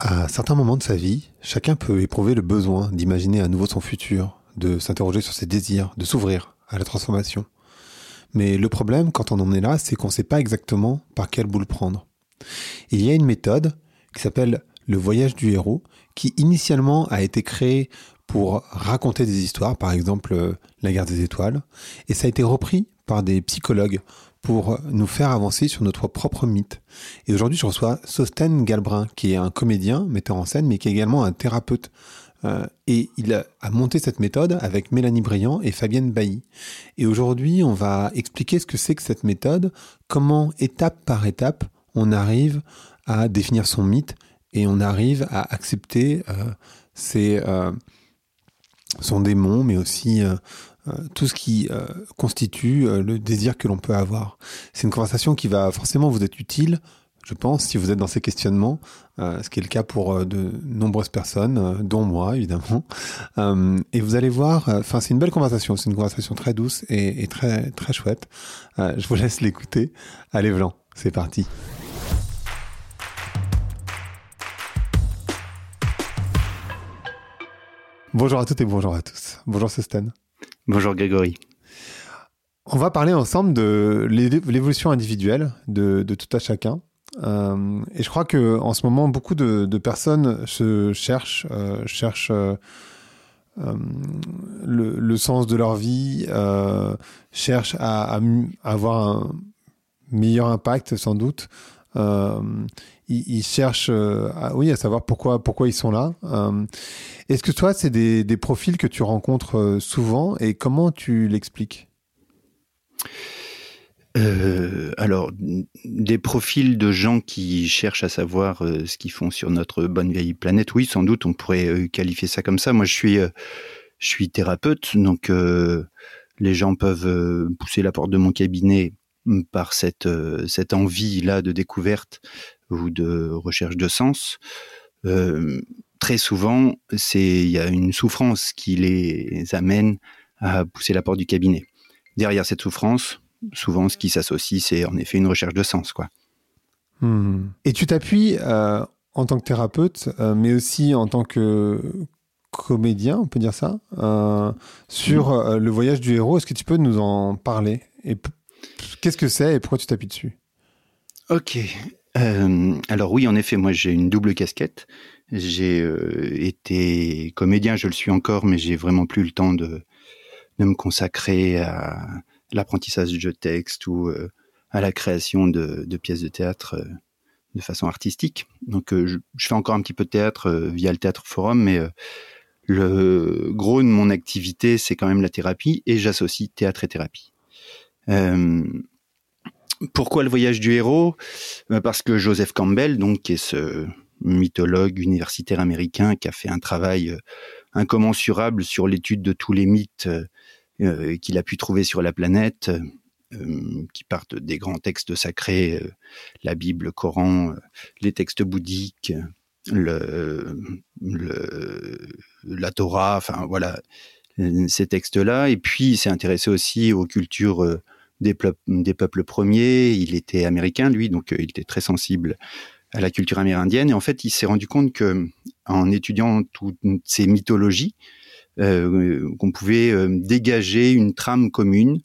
À certains moments de sa vie, chacun peut éprouver le besoin d'imaginer à nouveau son futur, de s'interroger sur ses désirs, de s'ouvrir à la transformation. Mais le problème, quand on en est là, c'est qu'on ne sait pas exactement par quelle boule prendre. Il y a une méthode qui s'appelle le voyage du héros, qui initialement a été créée pour raconter des histoires, par exemple la guerre des étoiles, et ça a été repris par des psychologues pour nous faire avancer sur notre propre mythe. Et aujourd'hui, je reçois Sostène Galbrin, qui est un comédien, metteur en scène, mais qui est également un thérapeute. Et il a monté cette méthode avec Mélanie Briand et Fabienne Bailly. Et aujourd'hui, on va expliquer ce que c'est que cette méthode, comment, étape par étape, on arrive à définir son mythe et on arrive à accepter son démon, mais aussi tout ce qui constitue le désir que l'on peut avoir. C'est une conversation qui va forcément vous être utile, je pense, si vous êtes dans ces questionnements, ce qui est le cas pour de nombreuses personnes, dont moi, évidemment. Et vous allez voir, c'est une belle conversation, c'est une conversation très douce et très, très chouette. Je vous laisse l'écouter. Allez, Vlan, c'est parti. Bonjour à toutes et bonjour à tous. Bonjour Sostène. Bonjour Grégory. On va parler ensemble de l'évolution individuelle de tout à chacun. Et je crois que en ce moment, beaucoup de personnes se cherchent le sens de leur vie, cherchent à avoir un meilleur impact sans doute. Ils cherchent à savoir pourquoi ils sont là. Est-ce que toi, c'est des profils que tu rencontres souvent et comment tu l'expliques ? Alors, des profils de gens qui cherchent à savoir ce qu'ils font sur notre bonne vieille planète, oui, sans doute, on pourrait qualifier ça comme ça. Moi, je suis thérapeute, donc les gens peuvent pousser la porte de mon cabinet par cette envie-là de découverte ou de recherche de sens. Très souvent, il y a une souffrance qui les amène à pousser la porte du cabinet. Derrière cette souffrance, souvent, ce qui s'associe, c'est en effet une recherche de sens, quoi. Et tu t'appuies en tant que thérapeute, mais aussi en tant que comédien, on peut dire ça, sur le voyage du héros. Est-ce que tu peux nous en parler ? Et qu'est-ce que c'est et pourquoi tu t'appuies dessus ? Ok. Alors oui, en effet, moi j'ai une double casquette. J'ai été comédien, je le suis encore, mais j'ai vraiment plus le temps de me consacrer à l'apprentissage de texte ou à la création de pièces de théâtre de façon artistique. Donc je fais encore un petit peu de théâtre via le Théâtre Forum, mais le gros de mon activité, c'est quand même la thérapie, et j'associe théâtre et thérapie. Pourquoi le voyage du héros ? Parce que Joseph Campbell, donc, qui est ce mythologue universitaire américain qui a fait un travail incommensurable sur l'étude de tous les mythes qu'il a pu trouver sur la planète, qui partent des grands textes sacrés, la Bible, le Coran, les textes bouddhiques, la Torah, enfin voilà, ces textes-là. Et puis il s'est intéressé aussi aux cultures des peuples premiers. Il était américain, lui, donc il était très sensible à la culture amérindienne. Et en fait, il s'est rendu compte que, en étudiant toutes ces mythologies, qu'on pouvait dégager une trame commune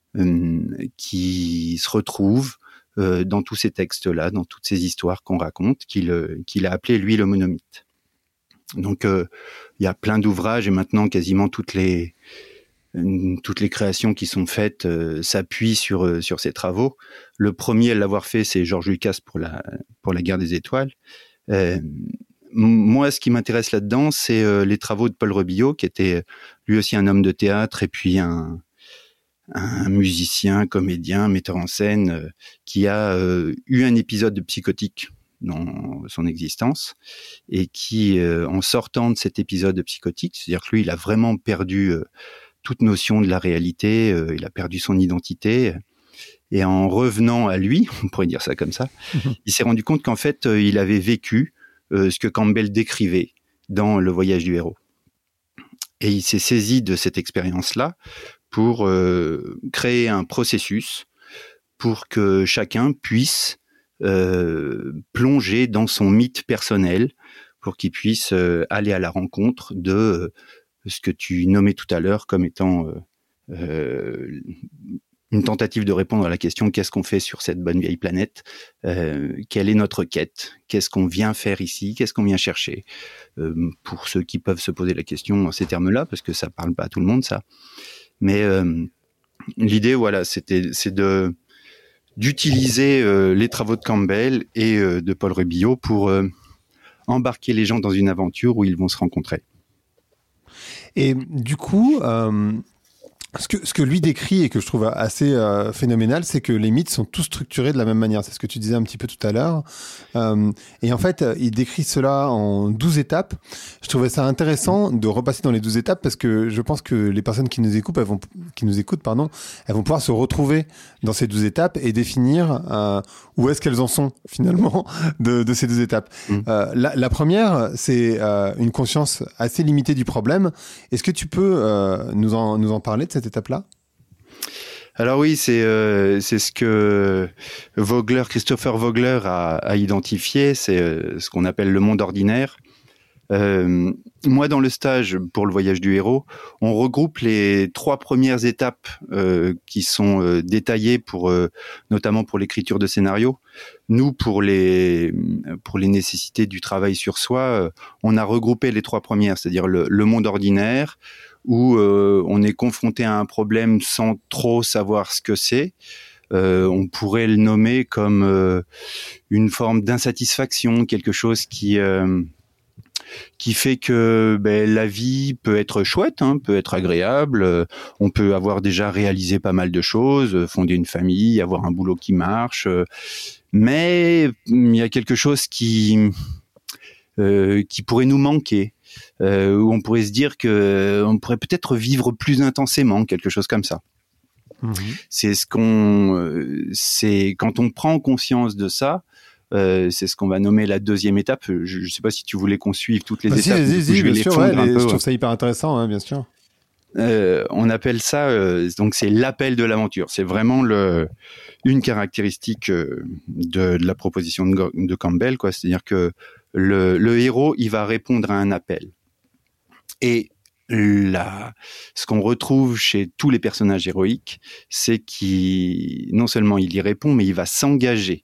qui se retrouve dans tous ces textes-là, dans toutes ces histoires qu'on raconte, qu'il a appelé, lui, le monomythe. Donc, il y a plein d'ouvrages, et maintenant, quasiment toutes les créations qui sont faites s'appuient sur ces travaux. Le premier à l'avoir fait, c'est George Lucas pour la guerre des étoiles. Moi, ce qui m'intéresse là-dedans, c'est les travaux de Paul Rebillot, qui était lui aussi un homme de théâtre et puis un musicien, comédien, metteur en scène, qui a eu un épisode psychotique dans son existence, et qui, en sortant de cet épisode psychotique, c'est-à-dire que lui, il a vraiment perdu toute notion de la réalité, il a perdu son identité, et en revenant à lui, on pourrait dire ça comme ça, il s'est rendu compte qu'en fait, il avait vécu ce que Campbell décrivait dans Le Voyage du héros. Et il s'est saisi de cette expérience-là pour créer un processus pour que chacun puisse plonger dans son mythe personnel, pour qu'ils puissent aller à la rencontre de ce que tu nommais tout à l'heure comme étant une tentative de répondre à la question qu'est-ce qu'on fait sur cette bonne vieille planète, quelle est notre quête, qu'est-ce qu'on vient faire ici, qu'est-ce qu'on vient chercher, pour ceux qui peuvent se poser la question en ces termes-là, parce que ça parle pas à tout le monde ça. Mais l'idée, voilà, c'est d'utiliser les travaux de Campbell et de Paul Rubio pour embarquer les gens dans une aventure où ils vont se rencontrer. Et du coup, ce que lui décrit et que je trouve assez phénoménal, c'est que les mythes sont tous structurés de la même manière. C'est ce que tu disais un petit peu tout à l'heure. Et en fait, il décrit cela en 12 étapes. Je trouvais ça intéressant de repasser dans les 12 étapes parce que je pense que les personnes qui nous écoutent, elles vont pouvoir se retrouver dans ces 12 étapes et définir où est-ce qu'elles en sont finalement de ces 12 étapes. La première, c'est une conscience assez limitée du problème. Est-ce que tu peux nous en parler de cette étape-là ? Alors oui, c'est ce que Christopher Vogler a identifié, c'est ce qu'on appelle le monde ordinaire. Moi, dans le stage pour le voyage du héros, on regroupe les 3 premières étapes qui sont détaillées notamment pour l'écriture de scénario. Nous, pour les nécessités du travail sur soi, on a regroupé les 3 premières, c'est-à-dire le monde ordinaire, où on est confronté à un problème sans trop savoir ce que c'est. On pourrait le nommer comme une forme d'insatisfaction, quelque chose qui fait que la vie peut être chouette, peut être agréable. On peut avoir déjà réalisé pas mal de choses, fonder une famille, avoir un boulot qui marche. Mais il y a quelque chose qui pourrait nous manquer. Où on pourrait se dire que on pourrait peut-être vivre plus intensément, quelque chose comme ça. C'est quand on prend conscience de ça, c'est ce qu'on va nommer la deuxième étape. Je ne sais pas si tu voulais qu'on suive toutes les étapes. Je vais les fondre un peu. Je trouve ça hyper intéressant, bien sûr. On appelle ça, donc c'est l'appel de l'aventure. C'est vraiment une caractéristique de la proposition de Campbell, quoi. C'est-à-dire que le héros, il va répondre à un appel. Et ce qu'on retrouve chez tous les personnages héroïques, c'est non seulement il y répond, mais il va s'engager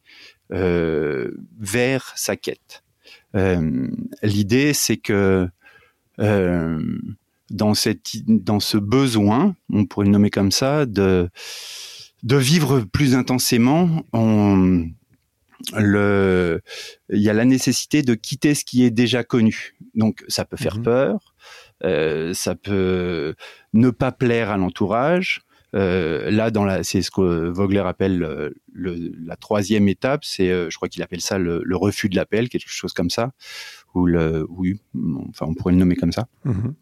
vers sa quête. L'idée, c'est que dans ce besoin, on pourrait le nommer comme ça, de vivre plus intensément, il y a la nécessité de quitter ce qui est déjà connu. Donc ça peut faire peur, ça peut ne pas plaire à l'entourage. Là, c'est ce que Vogler appelle la troisième étape, je crois qu'il appelle ça le refus de l'appel, quelque chose comme ça, on pourrait le nommer comme ça.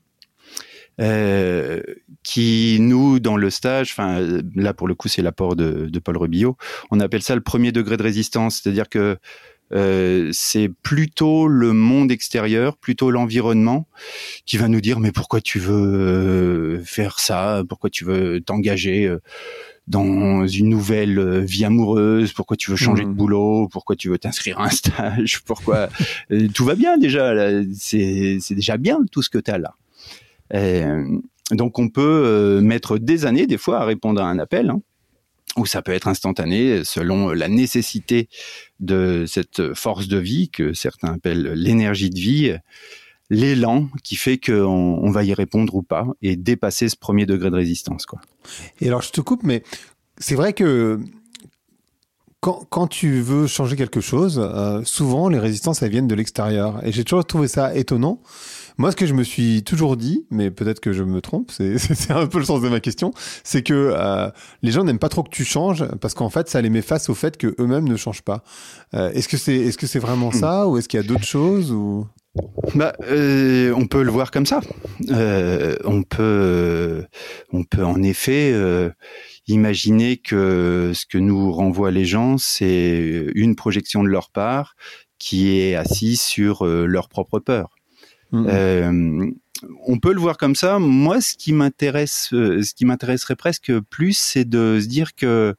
Qui nous, dans le stage, là pour le coup c'est l'apport de Paul Rubio, on appelle ça le premier degré de résistance, c'est-à-dire que c'est plutôt le monde extérieur, plutôt l'environnement qui va nous dire mais pourquoi tu veux faire ça, pourquoi tu veux t'engager dans une nouvelle vie amoureuse, pourquoi tu veux changer de boulot, pourquoi tu veux t'inscrire à un stage, pourquoi tout va bien déjà, là, c'est déjà bien tout ce que tu as là. Donc on peut mettre des années des fois à répondre à un appel, ou ça peut être instantané selon la nécessité de cette force de vie que certains appellent l'énergie de vie, l'élan qui fait qu'on va y répondre ou pas et dépasser ce premier degré de résistance, quoi. Et alors je te coupe, mais c'est vrai que quand tu veux changer quelque chose, souvent les résistances elles viennent de l'extérieur et j'ai toujours trouvé ça étonnant. Moi, ce que je me suis toujours dit, mais peut-être que je me trompe, c'est un peu le sens de ma question, c'est que les gens n'aiment pas trop que tu changes parce qu'en fait, ça les met face au fait que eux-mêmes ne changent pas. Est-ce que c'est vraiment ça ou est-ce qu'il y a d'autres choses ou... on peut le voir comme ça. On peut en effet imaginer que ce que nous renvoient les gens, c'est une projection de leur part qui est assise sur leur propre peur. on peut le voir comme ça. Moi, ce qui m'intéresserait presque plus, c'est de se dire que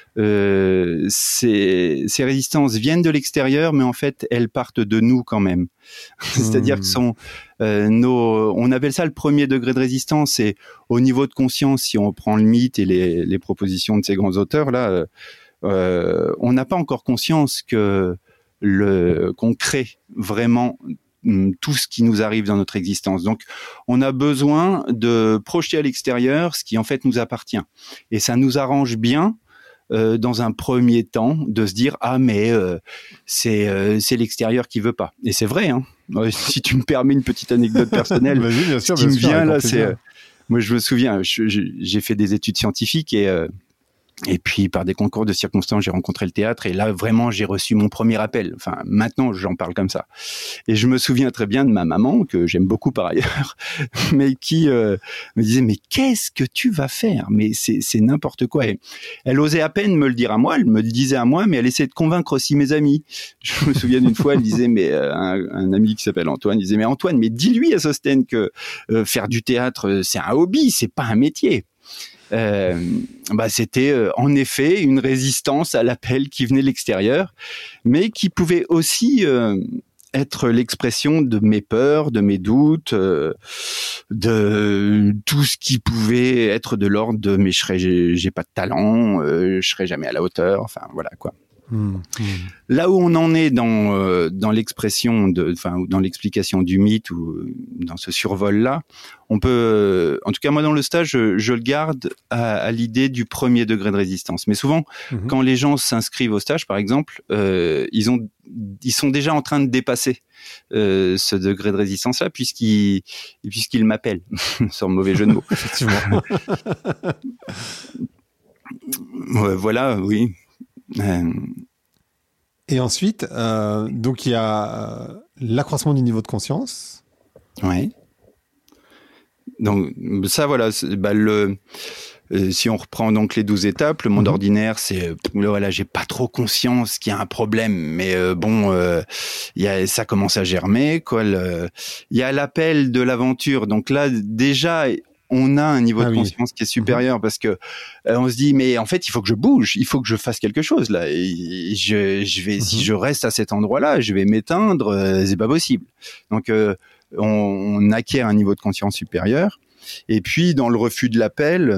ces résistances viennent de l'extérieur, mais en fait, elles partent de nous quand même. C'est-à-dire que on appelle ça le premier degré de résistance. Et au niveau de conscience, si on prend le mythe et les propositions de ces grands auteurs là, on n'a pas encore conscience qu'on crée vraiment tout ce qui nous arrive dans notre existence. Donc, on a besoin de projeter à l'extérieur ce qui en fait nous appartient. Et ça nous arrange bien dans un premier temps de se dire c'est l'extérieur qui veut pas. Et c'est vrai. Hein. Si tu me permets une petite anecdote personnelle, vas-y, bien sûr, ce qui me vient là, c'est moi je me souviens, j'ai fait des études scientifiques et puis, par des concours de circonstances, j'ai rencontré le théâtre et là, vraiment, j'ai reçu mon premier appel. Enfin, maintenant, j'en parle comme ça. Et je me souviens très bien de ma maman, que j'aime beaucoup par ailleurs, mais qui me disait, mais qu'est-ce que tu vas faire? Mais c'est n'importe quoi. Et elle osait à peine me le dire à moi, elle me le disait à moi, mais elle essayait de convaincre aussi mes amis. Je me souviens d'une fois, elle disait, mais un ami qui s'appelle Antoine, disait, mais Antoine, mais dis-lui à Sostène que faire du théâtre, c'est un hobby, c'est pas un métier. C'était en effet une résistance à l'appel qui venait de l'extérieur, mais qui pouvait aussi être l'expression de mes peurs, de mes doutes, de tout ce qui pouvait être de l'ordre de mais j'ai pas de talent, je serai jamais à la hauteur, enfin voilà quoi. Là où on en est dans l'expression dans l'explication du mythe ou dans ce survol-là, on peut, en tout cas moi dans le stage, je le garde à l'idée du premier degré de résistance. Mais souvent, quand les gens s'inscrivent au stage, par exemple, ils sont déjà en train de dépasser ce degré de résistance-là, puisqu'ils m'appellent, sans mauvais jeu de mots. Effectivement. Voilà, oui. Et ensuite, donc il y a l'accroissement du niveau de conscience. Ouais. Donc ça, voilà. Si on reprend donc les 12 étapes, le monde ordinaire, c'est voilà, j'ai pas trop conscience qu'il y a un problème, mais ça commence à germer. Il y a l'appel de l'aventure. Donc là, déjà, on a un niveau de conscience qui est supérieur parce que on se dit mais en fait il faut que je bouge, il faut que je fasse quelque chose là. Et je vais si je reste à cet endroit-là, je vais m'éteindre, c'est pas possible. Donc on acquiert un niveau de conscience supérieur. Et puis dans le refus de l'appel,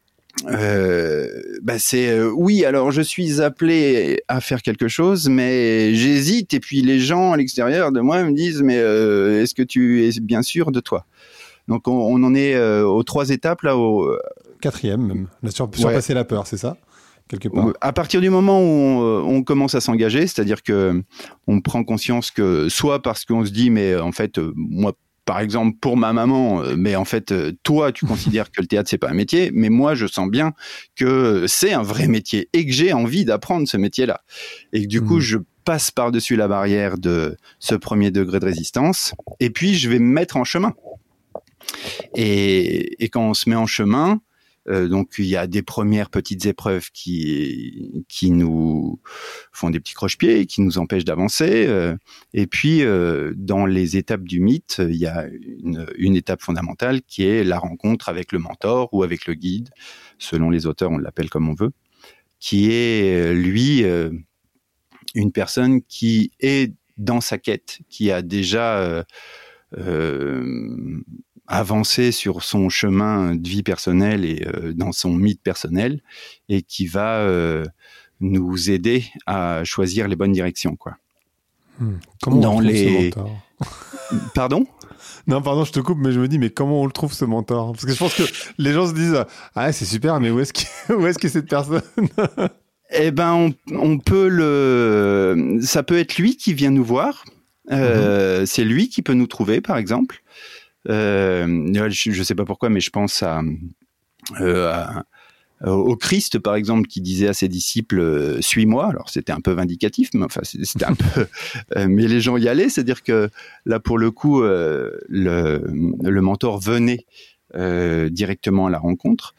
oui, alors je suis appelé à faire quelque chose, mais j'hésite. Et puis les gens à l'extérieur de moi me disent mais est-ce que tu es bien sûr de toi? Donc on en est aux 3 étapes là, au 4e même, surpasser la peur, c'est ça, quelque part. À partir du moment où on commence à s'engager, c'est-à-dire que on prend conscience que soit parce qu'on se dit mais en fait moi par exemple pour ma maman, mais en fait toi tu considères que le théâtre c'est pas un métier, mais moi je sens bien que c'est un vrai métier et que j'ai envie d'apprendre ce métier-là et que du coup je passe par-dessus la barrière de ce premier degré de résistance et puis je vais me mettre en chemin. Et quand on se met en chemin, donc il y a des premières petites épreuves qui nous font des petits croche-pieds, qui nous empêchent d'avancer. Et puis dans les étapes du mythe, il y a une étape fondamentale qui est la rencontre avec le mentor ou avec le guide, selon les auteurs, on l'appelle comme on veut, qui est lui une personne qui est dans sa quête, qui a déjà avancer sur son chemin de vie personnelle et dans son mythe personnel et qui va nous aider à choisir les bonnes directions, quoi. Comment on trouve ce mentor? Pardon? Non, pardon, je te coupe, mais je me dis, mais comment on le trouve ce mentor? Parce que je pense que les gens se disent, ah, c'est super, mais où est-ce que cette personne? Eh ben, on peut ça peut être lui qui vient nous voir. C'est lui qui peut nous trouver, par exemple. Je sais pas pourquoi, mais je pense au Christ, par exemple, qui disait à ses disciples suis-moi. Alors c'était un peu vindicatif, mais enfin c'était un peu mais les gens y allaient, c'est-à-dire que là pour le coup le mentor venait directement à la rencontre.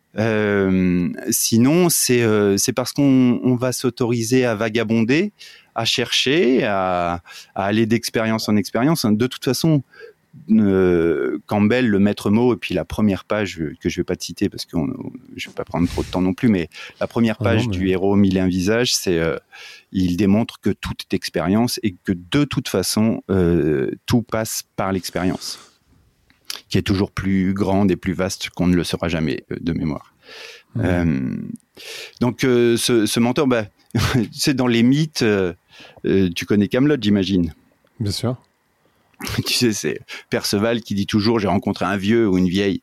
Sinon c'est parce qu'on va s'autoriser à vagabonder, à chercher, à aller d'expérience en expérience. De toute façon, Campbell, le maître mot, et puis la première page que je vais pas te citer parce que je vais pas prendre trop de temps non plus, mais la première page du héros Mille et un visages, c'est il démontre que tout est expérience et que de toute façon tout passe par l'expérience, qui est toujours plus grande et plus vaste qu'on ne le sera jamais de mémoire. Donc ce mentor, c'est dans les mythes. Tu connais Camelot, j'imagine. Bien sûr. Tu sais, c'est Perceval qui dit toujours j'ai rencontré un vieux ou une vieille.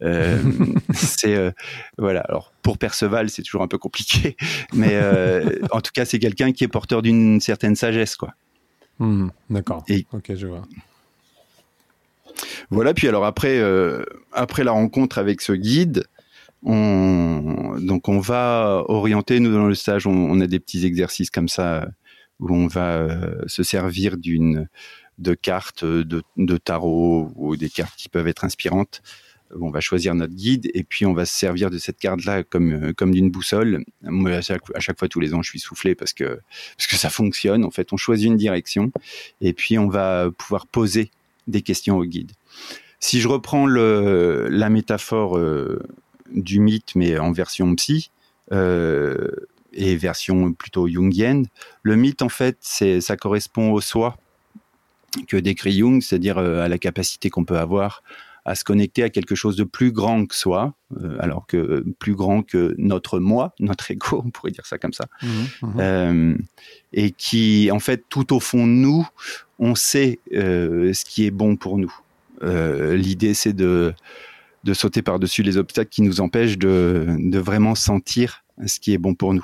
Voilà. Alors pour Perceval, c'est toujours un peu compliqué, mais en tout cas, c'est quelqu'un qui est porteur d'une certaine sagesse, quoi. D'accord. Ok, je vois. Voilà. Puis alors après la rencontre avec ce guide, on va orienter, nous dans le stage, on a des petits exercices comme ça où on va se servir de cartes de tarot ou des cartes qui peuvent être inspirantes. On va choisir notre guide et puis on va se servir de cette carte-là comme d'une boussole. Moi, à chaque fois, tous les ans, je suis soufflé parce que ça fonctionne. En fait, on choisit une direction et puis on va pouvoir poser des questions au guide. Si je reprends la métaphore du mythe, mais en version psy, et version plutôt jungienne, le mythe, en fait, ça correspond au soi que décrit Jung, c'est-à-dire à la capacité qu'on peut avoir à se connecter à quelque chose de plus grand que soi, alors que plus grand que notre moi, notre ego, on pourrait dire ça comme ça, et qui, en fait, tout au fond de nous, on sait ce qui est bon pour nous. L'idée, c'est de sauter par-dessus les obstacles qui nous empêchent de vraiment sentir ce qui est bon pour nous.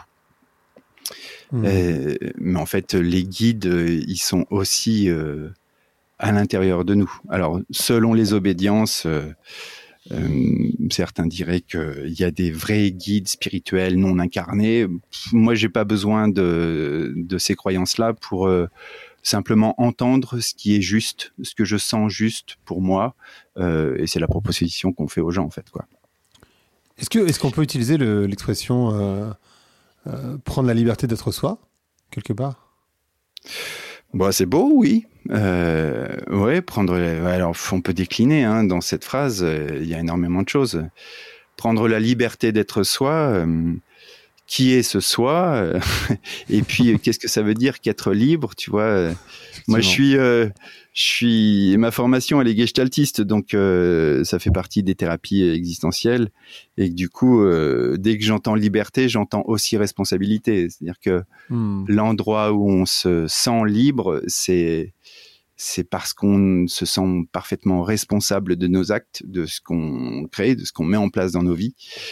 Mais en fait, les guides, ils sont aussi à l'intérieur de nous. Alors, selon les obédiences, certains diraient qu'il y a des vrais guides spirituels non incarnés. Moi, j'ai pas besoin de ces croyances-là pour simplement entendre ce qui est juste, ce que je sens juste pour moi. Et c'est la proposition qu'on fait aux gens, en fait, quoi. Est-ce qu'on peut utiliser l'expression prendre la liberté d'être soi, quelque part? C'est beau, oui. Ouais, alors, on peut décliner dans cette phrase. Il y a énormément de choses. Prendre la liberté d'être soi. Qui est ce soi et puis qu'est-ce que ça veut dire qu'être libre, tu vois. Moi, je suis ma formation, elle est gestaltiste, donc ça fait partie des thérapies existentielles, et du coup, dès que j'entends liberté, j'entends aussi responsabilité. C'est-à-dire que l'endroit où on se sent libre, c'est parce qu'on se sent parfaitement responsable de nos actes, de ce qu'on crée, de ce qu'on met en place dans nos vies.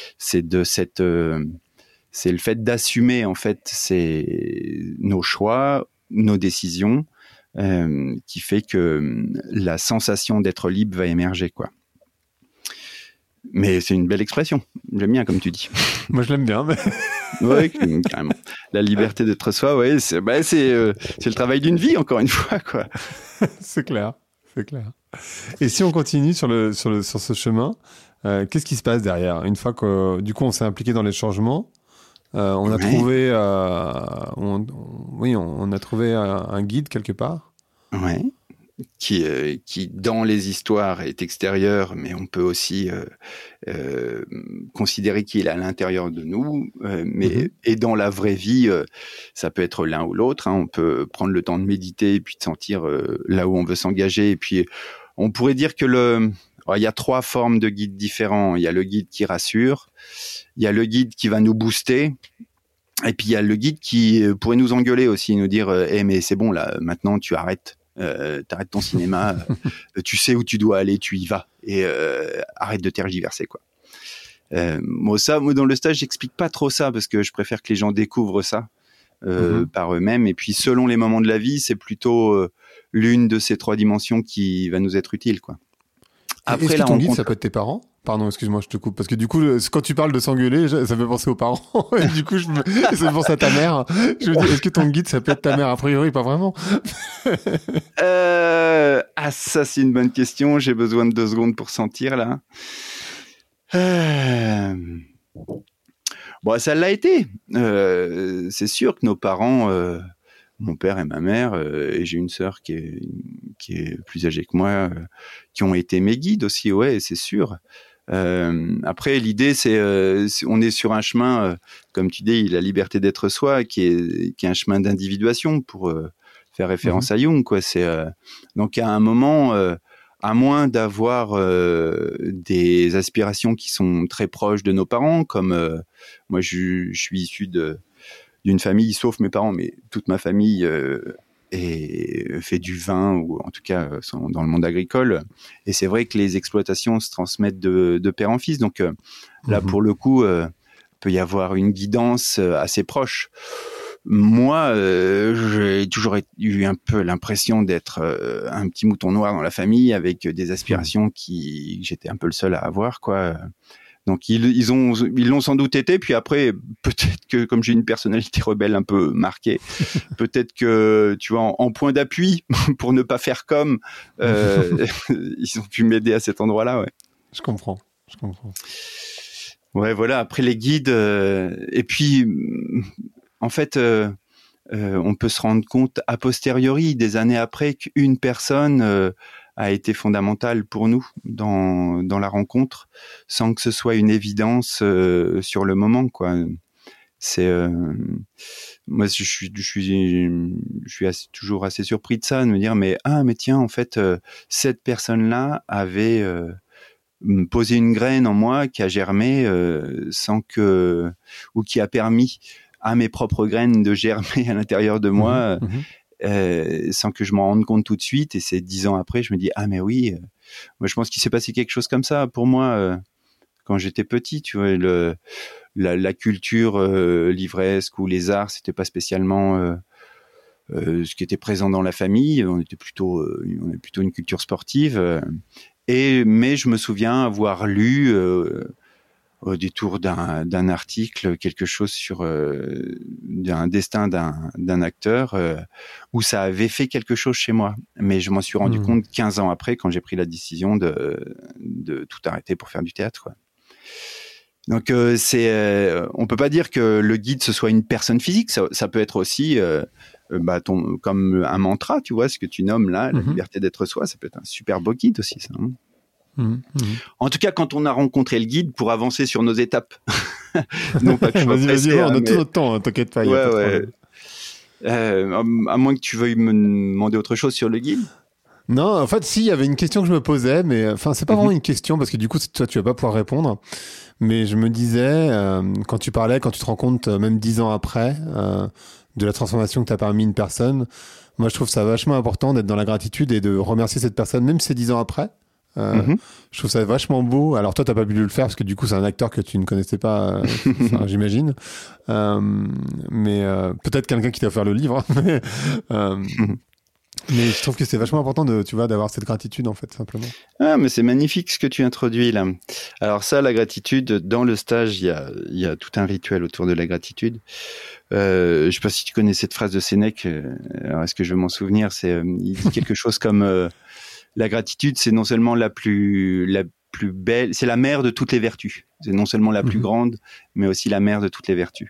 C'est le fait d'assumer, en fait, nos choix, nos décisions, qui fait que la sensation d'être libre va émerger, quoi. Mais c'est une belle expression. J'aime bien, comme tu dis. Moi, je l'aime bien. Mais... Oui, carrément. La liberté d'être soi, ouais, c'est le travail d'une vie, encore une fois, quoi. C'est clair. Et si on continue sur ce chemin, qu'est-ce qui se passe derrière? Une fois que, du coup, on s'est impliqué dans les changements, on a trouvé, on a trouvé un guide quelque part. Ouais. Qui dans les histoires est extérieur, mais on peut aussi considérer qu'il est à l'intérieur de nous. Et dans la vraie vie, ça peut être l'un ou l'autre. On peut prendre le temps de méditer et puis de sentir là où on veut s'engager. Et puis, on pourrait dire que il y a 3 formes de guides différents. Il y a le guide qui rassure, il y a le guide qui va nous booster, et puis il y a le guide qui pourrait nous engueuler aussi, nous dire mais c'est bon là, maintenant tu arrêtes. T'arrêtes ton cinéma, tu sais où tu dois aller, tu y vas, et arrête de tergiverser, quoi. Moi dans le stage, j'explique pas trop ça parce que je préfère que les gens découvrent ça par eux-mêmes. Et puis selon les moments de la vie, c'est plutôt l'une de ces 3 dimensions qui va nous être utile, quoi. Après, est-ce que ton guide, ça peut être tes parents? Pardon, excuse-moi, je te coupe. Parce que du coup, quand tu parles de s'engueuler, ça me fait penser aux parents. Et du coup, ça me fait penser à ta mère. Je me dis, est-ce que ton guide, ça peut être ta mère? A priori, pas vraiment. Ça, c'est une bonne question. J'ai besoin de 2 secondes pour sentir, là. Ça l'a été. C'est sûr que nos parents mon père et ma mère, et j'ai une sœur qui est plus âgée que moi, qui ont été mes guides aussi, ouais, c'est sûr. Après, l'idée, on est sur un chemin, comme tu dis, la liberté d'être soi, qui est un chemin d'individuation pour faire référence à Jung, quoi. Donc à un moment, à moins d'avoir des aspirations qui sont très proches de nos parents, comme moi, je suis issu d'une famille, sauf mes parents, mais toute ma famille fait du vin, ou en tout cas sont dans le monde agricole. Et c'est vrai que les exploitations se transmettent de père en fils. Donc là, pour le coup, peut y avoir une guidance assez proche. Moi, j'ai toujours eu un peu l'impression d'être un petit mouton noir dans la famille, avec des aspirations que j'étais un peu le seul à avoir, quoi. Donc ils l'ont sans doute été. Puis après, peut-être que comme j'ai une personnalité rebelle un peu marquée, peut-être que tu vois, en point d'appui pour ne pas faire comme, ils ont pu m'aider à cet endroit-là. Ouais. Je comprends. Ouais, voilà. Après les guides, et puis en fait, on peut se rendre compte a posteriori, des années après, qu'une personne a été fondamentale pour nous dans la rencontre, sans que ce soit une évidence sur le moment, quoi. Moi, je suis toujours assez surpris de ça, de me dire mais tiens, en fait, cette personne-là avait posé une graine en moi qui a germé ou qui a permis à mes propres graines de germer à l'intérieur de moi. Sans que je m'en rende compte tout de suite. Et c'est 10 ans après, je me dis mais oui. Moi, je pense qu'il s'est passé quelque chose comme ça pour moi quand j'étais petit. Tu vois, la culture livresque ou les arts, c'était pas spécialement ce qui était présent dans la famille. On est plutôt une culture sportive. Mais je me souviens avoir lu au détour d'un article quelque chose sur un destin d'un acteur où ça avait fait quelque chose chez moi. Mais je m'en suis rendu compte 15 ans après, quand j'ai pris la décision de tout arrêter pour faire du théâtre, quoi. Donc on peut pas dire que le guide ce soit une personne physique. Ça peut être aussi comme un mantra, tu vois, ce que tu nommes là, la liberté d'être soi. Ça peut être un super beau guide aussi, ça. En tout cas, quand on a rencontré le guide pour avancer sur nos étapes. Non pas que je vas-y, on a tout notre temps, hein, t'inquiète pas. Ouais. À moins que tu veuilles me demander autre chose sur le guide. Non, en fait, si, il y avait une question que je me posais, mais enfin, c'est pas vraiment une question, parce que du coup, toi, tu vas pas pouvoir répondre. Mais je me disais, quand tu te rends compte, même 10 ans après, de la transformation que t'as permis une personne, moi, je trouve ça vachement important d'être dans la gratitude et de remercier cette personne, même si c'est 10 ans après. Je trouve ça vachement beau. Alors toi, t'as pas pu le faire parce que du coup, c'est un acteur que tu ne connaissais pas, j'imagine. Mais peut-être quelqu'un qui t'a offert le livre. Mais je trouve que c'est vachement important d'avoir cette gratitude, en fait, simplement. Mais c'est magnifique ce que tu introduis là. Alors ça, la gratitude, dans le stage, il y a tout un rituel autour de la gratitude. Je sais pas si tu connais cette phrase de Sénèque. Alors est-ce que je vais m'en souvenir? Il dit quelque chose comme la gratitude, c'est non seulement la plus belle, c'est la mère de toutes les vertus. C'est non seulement la plus grande, mais aussi la mère de toutes les vertus.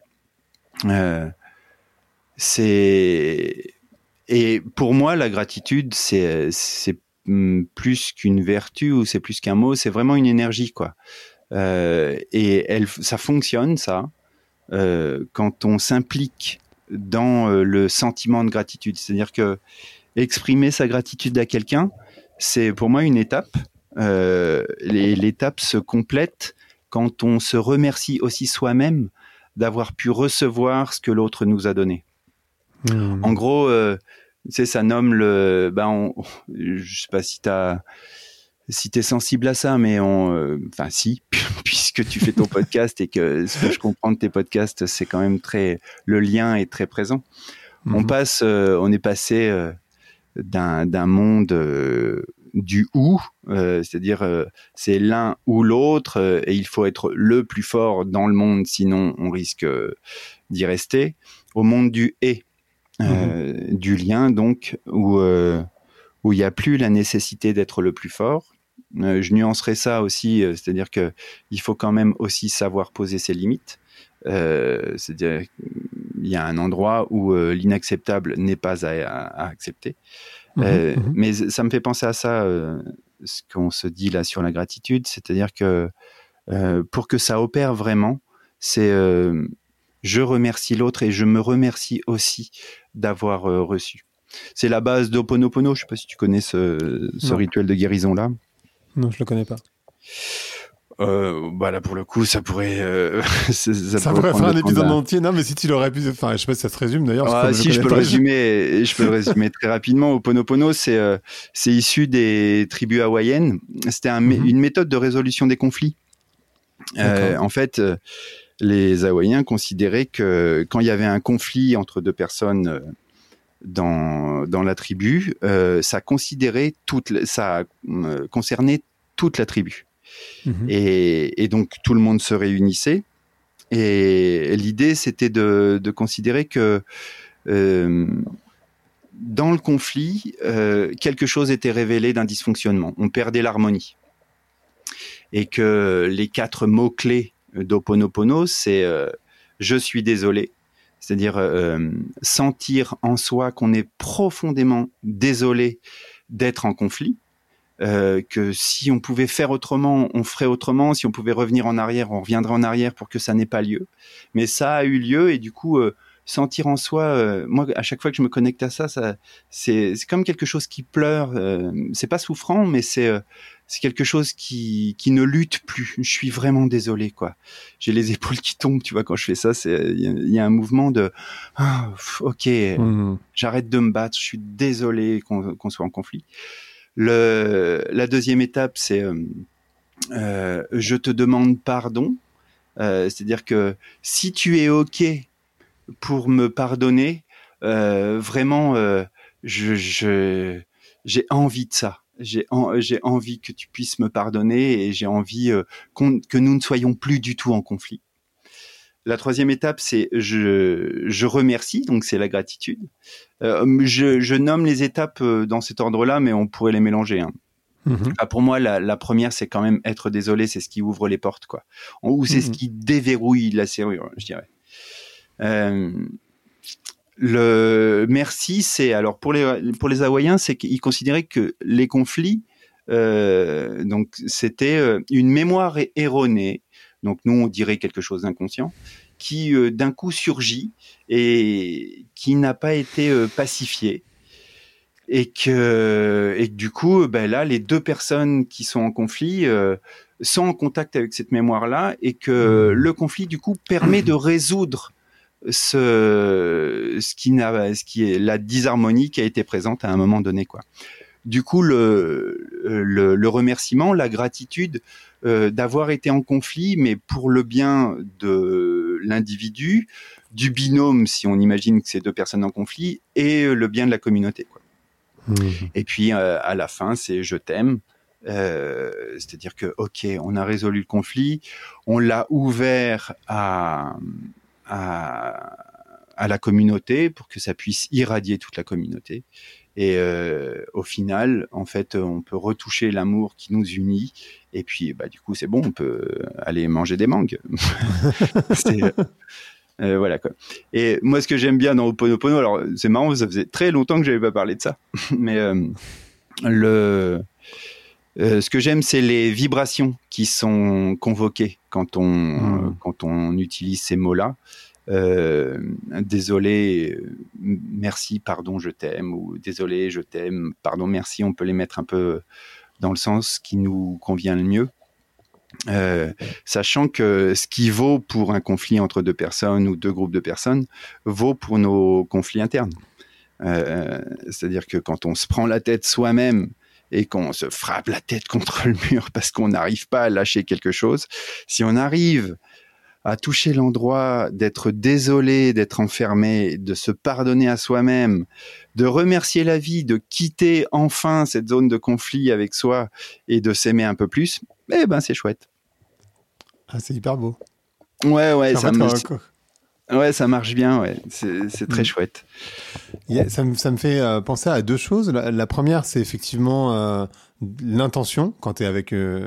Et pour moi, la gratitude, c'est plus qu'une vertu, ou c'est plus qu'un mot, c'est vraiment une énergie, quoi. Et ça fonctionne, ça, quand on s'implique dans le sentiment de gratitude. C'est-à-dire que exprimer sa gratitude à quelqu'un, c'est pour moi une étape. L'étape se complète quand on se remercie aussi soi-même d'avoir pu recevoir ce que l'autre nous a donné. En gros, tu sais, ça nomme je sais pas si t'es sensible à ça, mais enfin si, puisque tu fais ton podcast et que ce que je comprends de tes podcasts, c'est quand même le lien est très présent. On est passé d'un monde du ou, c'est-à-dire c'est l'un ou l'autre, et il faut être le plus fort dans le monde, sinon on risque d'y rester, au monde du et. Du lien, donc, où il n'y a plus la nécessité d'être le plus fort. Je nuancerai ça aussi, c'est-à-dire qu'il faut quand même aussi savoir poser ses limites. C'est-à-dire il il y a un endroit où l'inacceptable n'est pas à accepter. Mais ça me fait penser à ça, ce qu'on se dit là sur la gratitude, c'est-à-dire que pour que ça opère vraiment, c'est je remercie l'autre et je me remercie aussi d'avoir reçu. C'est la base d'Ho'oponopono. Je ne sais pas si tu connais ce rituel de guérison-là. Non, je ne le connais pas. Là pour le coup ça pourrait ça pourrait faire un épisode entier. Non mais si tu l'aurais pu, enfin je sais pas si ça se résume d'ailleurs. Si je peux le résumer très rapidement. Ho'oponopono c'est issu des tribus hawaïennes. C'était une méthode de résolution des conflits. En fait les Hawaïens considéraient que quand il y avait un conflit entre deux personnes dans la tribu, ça concernait toute la tribu. Et donc tout le monde se réunissait et l'idée c'était de considérer que dans le conflit quelque chose était révélé d'un dysfonctionnement, on perdait l'harmonie et que les 4 mots-clés d'Ho'oponopono c'est je suis désolé, c'est-à-dire sentir en soi qu'on est profondément désolé d'être en conflit. Que si on pouvait faire autrement, on ferait autrement. Si on pouvait revenir en arrière, on reviendrait en arrière pour que ça n'ait pas lieu. Mais ça a eu lieu et du coup, sentir en soi, moi, à chaque fois que je me connecte à ça, c'est comme quelque chose qui pleure. C'est pas souffrant, mais c'est quelque chose qui ne lutte plus. Je suis vraiment désolé, quoi. J'ai les épaules qui tombent, tu vois, quand je fais ça. Il y a un mouvement de ok, j'arrête de me battre. Je suis désolé qu'on soit en conflit. La deuxième étape, c'est je te demande pardon. C'est-à-dire que si tu es OK pour me pardonner, vraiment, j'ai envie de ça. J'ai envie que tu puisses me pardonner et j'ai envie que nous ne soyons plus du tout en conflit. La troisième étape, c'est je remercie, donc c'est la gratitude. Je nomme les étapes dans cet ordre-là, mais on pourrait les mélanger. Pour moi, la première, c'est quand même être désolé, c'est ce qui ouvre les portes, quoi. Ou c'est ce qui déverrouille la serrure, je dirais. Le merci, c'est alors pour les Hawaïens, c'est qu'ils considéraient que les conflits, donc c'était une mémoire erronée. Donc nous, on dirait quelque chose d'inconscient qui d'un coup surgit et qui n'a pas été pacifié et que du coup, là, les 2 personnes qui sont en conflit sont en contact avec cette mémoire-là et que le conflit du coup permet de résoudre ce qui est la disharmonie qui a été présente à un moment donné, quoi. Du coup, le remerciement, la gratitude d'avoir été en conflit, mais pour le bien de l'individu, du binôme, si on imagine que c'est 2 personnes en conflit, et le bien de la communauté, quoi. Et puis, à la fin, c'est « je t'aime ». C'est-à-dire que, ok, on a résolu le conflit, on l'a ouvert à la communauté pour que ça puisse irradier toute la communauté. Et au final, en fait, on peut retoucher l'amour qui nous unit. Et puis, du coup, c'est bon, on peut aller manger des mangues. Voilà, quoi. Et moi, ce que j'aime bien dans Ho'oponopono, alors c'est marrant, ça faisait très longtemps que j'avais pas parlé de ça, mais ce que j'aime, c'est les vibrations qui sont convoquées quand on utilise ces mots-là. Désolé, merci, pardon, je t'aime, ou désolé, je t'aime, pardon, merci. On peut les mettre un peu dans le sens qui nous convient le mieux. Sachant que ce qui vaut pour un conflit entre 2 personnes ou 2 groupes de personnes vaut pour nos conflits internes. C'est-à-dire que quand on se prend la tête soi-même et qu'on se frappe la tête contre le mur parce qu'on n'arrive pas à lâcher quelque chose, si on arrive à toucher l'endroit, d'être désolé, d'être enfermé, de se pardonner à soi-même, de remercier la vie, de quitter enfin cette zone de conflit avec soi et de s'aimer un peu plus, c'est chouette. Ah, c'est hyper beau. Ouais, ça marche bien, ouais. C'est très chouette. Ça me fait penser à 2 choses. La première, c'est effectivement l'intention quand tu es avec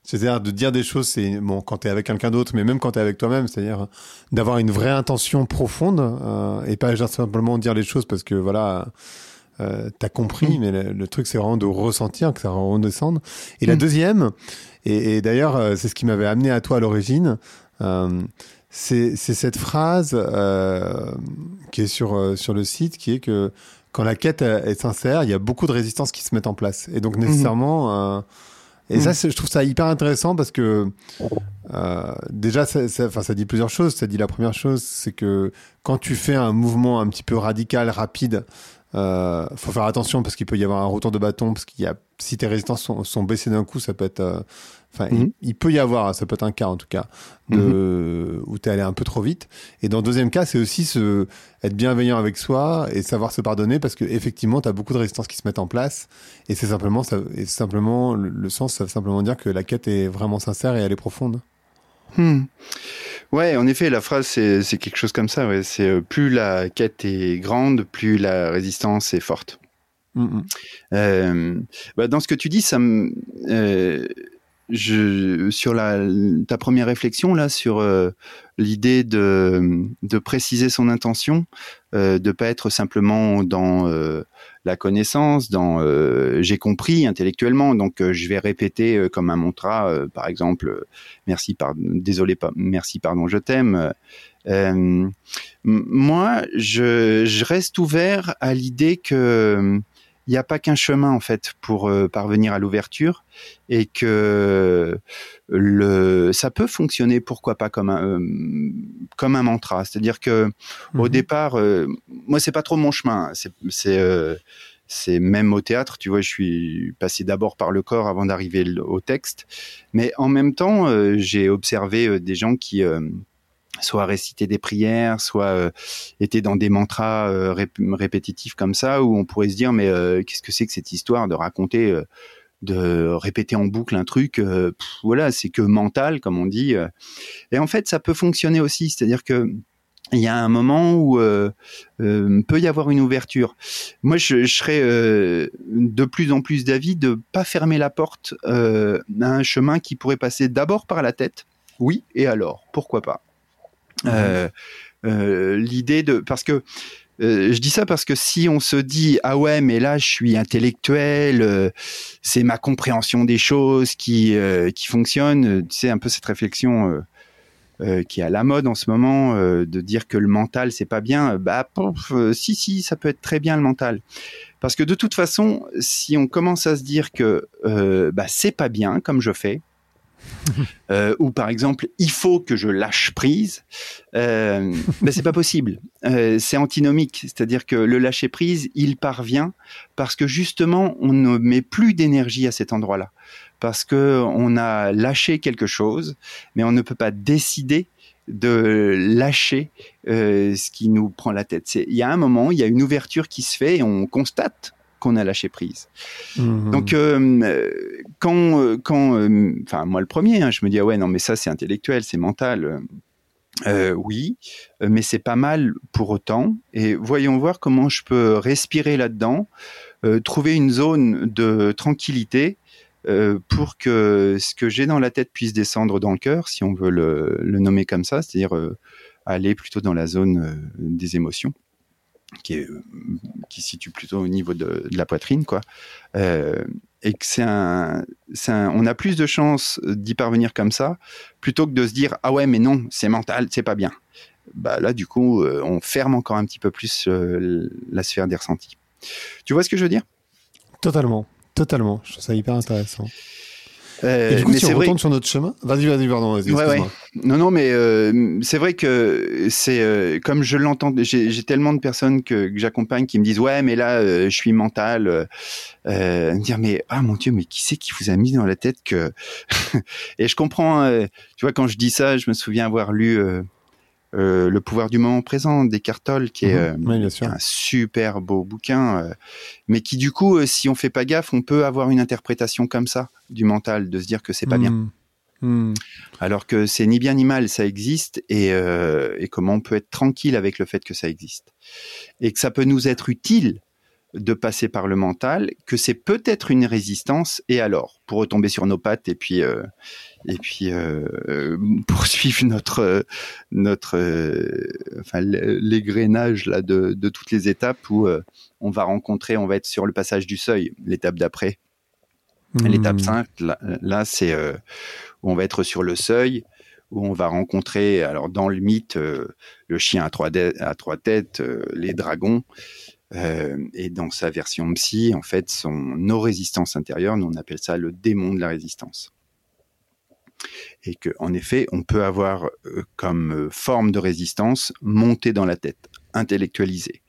C'est-à-dire de dire des choses, c'est bon quand t'es avec quelqu'un d'autre, mais même quand t'es avec toi-même, c'est-à-dire d'avoir une vraie intention profonde et pas juste simplement dire les choses parce que voilà, t'as compris, mais le truc c'est vraiment de ressentir, que ça redescende. Et la deuxième, et d'ailleurs c'est ce qui m'avait amené à toi à l'origine, c'est cette phrase qui est sur le site, qui est que quand la quête est sincère, il y a beaucoup de résistances qui se mettent en place. Et donc nécessairement... Et ça, je trouve ça hyper intéressant parce que déjà, ça dit plusieurs choses. Ça dit la première chose, c'est que quand tu fais un mouvement un petit peu radical, rapide, faut faire attention parce qu'il peut y avoir un retour de bâton, parce qu'il y a, si tes résistances sont baissées d'un coup, ça peut être... il peut y avoir, ça peut être un cas en tout cas, où t'es allé un peu trop vite. Et dans le deuxième cas, c'est aussi être bienveillant avec soi et savoir se pardonner parce que effectivement, t'as beaucoup de résistances qui se mettent en place. Et c'est simplement, le sens, ça veut simplement dire que la quête est vraiment sincère et elle est profonde. Ouais, en effet, la phrase, c'est quelque chose comme ça. Ouais. C'est plus la quête est grande, plus la résistance est forte. Dans ce que tu dis, ça me... sur ta première réflexion là sur l'idée de préciser son intention, de pas être simplement dans la connaissance, dans j'ai compris intellectuellement, donc je vais répéter comme un mantra, par exemple merci pardon je t'aime. Moi je reste ouvert à l'idée que il n'y a pas qu'un chemin en fait pour parvenir à l'ouverture et que ça peut fonctionner, pourquoi pas comme un mantra. C'est-à-dire que au départ, moi c'est pas trop mon chemin. C'est même au théâtre, tu vois, je suis passé d'abord par le corps avant d'arriver au texte. Mais en même temps, j'ai observé des gens qui soit réciter des prières, soit étaient dans des mantras répétitifs comme ça, où on pourrait se dire mais qu'est-ce que c'est que cette histoire de raconter, de répéter en boucle un truc, voilà, c'est que mental comme on dit. Et en fait, ça peut fonctionner aussi, c'est-à-dire que il y a un moment où peut y avoir une ouverture. Moi, je serais de plus en plus d'avis de pas fermer la porte à un chemin qui pourrait passer d'abord par la tête. Oui, et alors, pourquoi pas? L'idée parce que je dis ça parce que si on se dit ah ouais mais là je suis intellectuel, c'est ma compréhension des choses qui fonctionne, tu sais un peu cette réflexion qui est à la mode en ce moment, de dire que le mental c'est pas bien, si ça peut être très bien le mental, parce que de toute façon si on commence à se dire que c'est pas bien comme je fais, ou par exemple il faut que je lâche prise, c'est pas possible, c'est antinomique, c'est-à-dire que le lâcher prise il parvient parce que justement on ne met plus d'énergie à cet endroit-là, parce que on a lâché quelque chose, mais on ne peut pas décider de lâcher ce qui nous prend la tête. Il y a un moment, il y a une ouverture qui se fait et on constate qu'on a lâché prise. Donc quand moi le premier, je me dis ah ouais non mais ça c'est intellectuel, c'est mental. Oui, mais c'est pas mal pour autant. Et voyons voir comment je peux respirer là-dedans, trouver une zone de tranquillité pour que ce que j'ai dans la tête puisse descendre dans le cœur, si on veut le nommer comme ça, c'est-à-dire aller plutôt dans la zone des émotions, qui se situe plutôt au niveau de la poitrine, quoi. Et que on a plus de chances d'y parvenir comme ça, plutôt que de se dire ah ouais mais non c'est mental, c'est pas bien. Là du coup on ferme encore un petit peu plus la sphère des ressentis. Tu vois ce que je veux dire? Totalement. Je trouve ça hyper intéressant. Et du coup, si on retourne sur notre chemin, vas-y, pardon, excuse-moi. Ouais. Non, mais c'est vrai que c'est comme je l'entends. J'ai tellement de personnes que j'accompagne qui me disent ouais, mais là, je suis mental. Me dire mais ah mon Dieu, mais qui c'est qui vous a mis dans la tête que Et je comprends. Tu vois, quand je dis ça, je me souviens avoir lu Le pouvoir du moment présent d'Eckhart Tolle, qui est un super beau bouquin, mais qui du coup, si on fait pas gaffe, on peut avoir une interprétation comme ça du mental, de se dire que c'est pas bien, alors que c'est ni bien ni mal, ça existe, et comment on peut être tranquille avec le fait que ça existe, et que ça peut nous être utile de passer par le mental, que c'est peut-être une résistance, et alors, pour retomber sur nos pattes et puis poursuivre l'égrenage là de toutes les étapes où on va être sur le passage du seuil, l'étape d'après. L'étape 5, là c'est où on va être sur le seuil, où on va rencontrer, alors dans le mythe, le chien à trois têtes, les dragons, et dans sa version psy, en fait, nos résistances intérieures, nous on appelle ça le démon de la résistance. Et que, en effet, on peut avoir comme forme de résistance monter dans la tête, intellectualiser.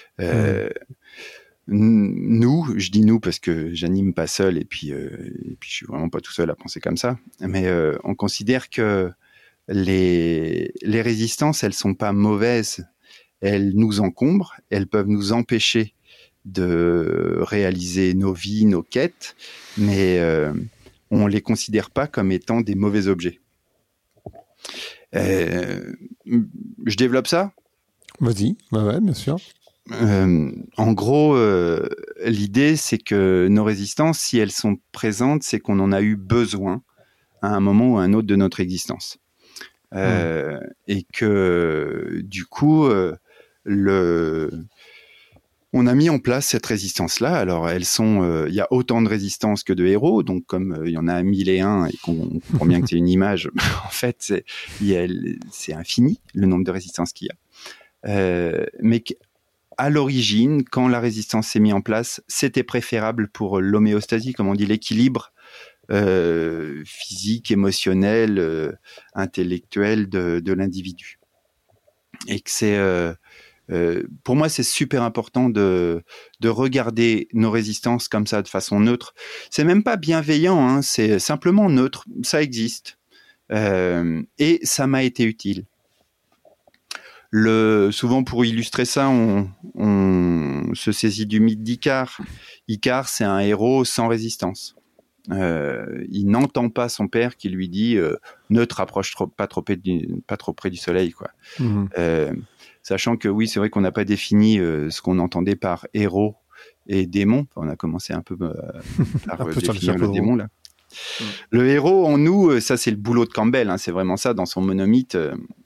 Nous, je dis nous parce que j'anime pas seul et puis je suis vraiment pas tout seul à penser comme ça. Mais on considère que les résistances, elles sont pas mauvaises. Elles nous encombrent, elles peuvent nous empêcher de réaliser nos vies, nos quêtes, mais on les considère pas comme étant des mauvais objets. Je développe ça ? Vas-y, ouais, bien sûr. En gros, l'idée, c'est que nos résistances, si elles sont présentes, c'est qu'on en a eu besoin à un moment ou à un autre de notre existence. Et que, du coup, on a mis en place cette résistance-là. Alors, il y a autant de résistances que de héros. Donc, comme il y en a 1001 et qu'on comprend bien que c'est une image, en fait, c'est infini, le nombre de résistances qu'il y a. Mais à l'origine, quand la résistance s'est mise en place, c'était préférable pour l'homéostasie, comme on dit, l'équilibre physique, émotionnel, intellectuel de l'individu. Et que c'est, pour moi, c'est super important de regarder nos résistances comme ça, de façon neutre. C'est même pas bienveillant, hein, c'est simplement neutre. Ça existe. Et ça m'a été utile. Souvent, pour illustrer ça, on se saisit du mythe d'Icare. Icare, c'est un héros sans résistance. Il n'entend pas son père qui lui dit ne te rapproche pas trop près du soleil, quoi. Sachant que oui, c'est vrai qu'on n'a pas défini ce qu'on entendait par héros et démon. Enfin, on a commencé un peu par définir le démon là. Le héros en nous, ça c'est le boulot de Campbell, hein, c'est vraiment ça dans son monomythe.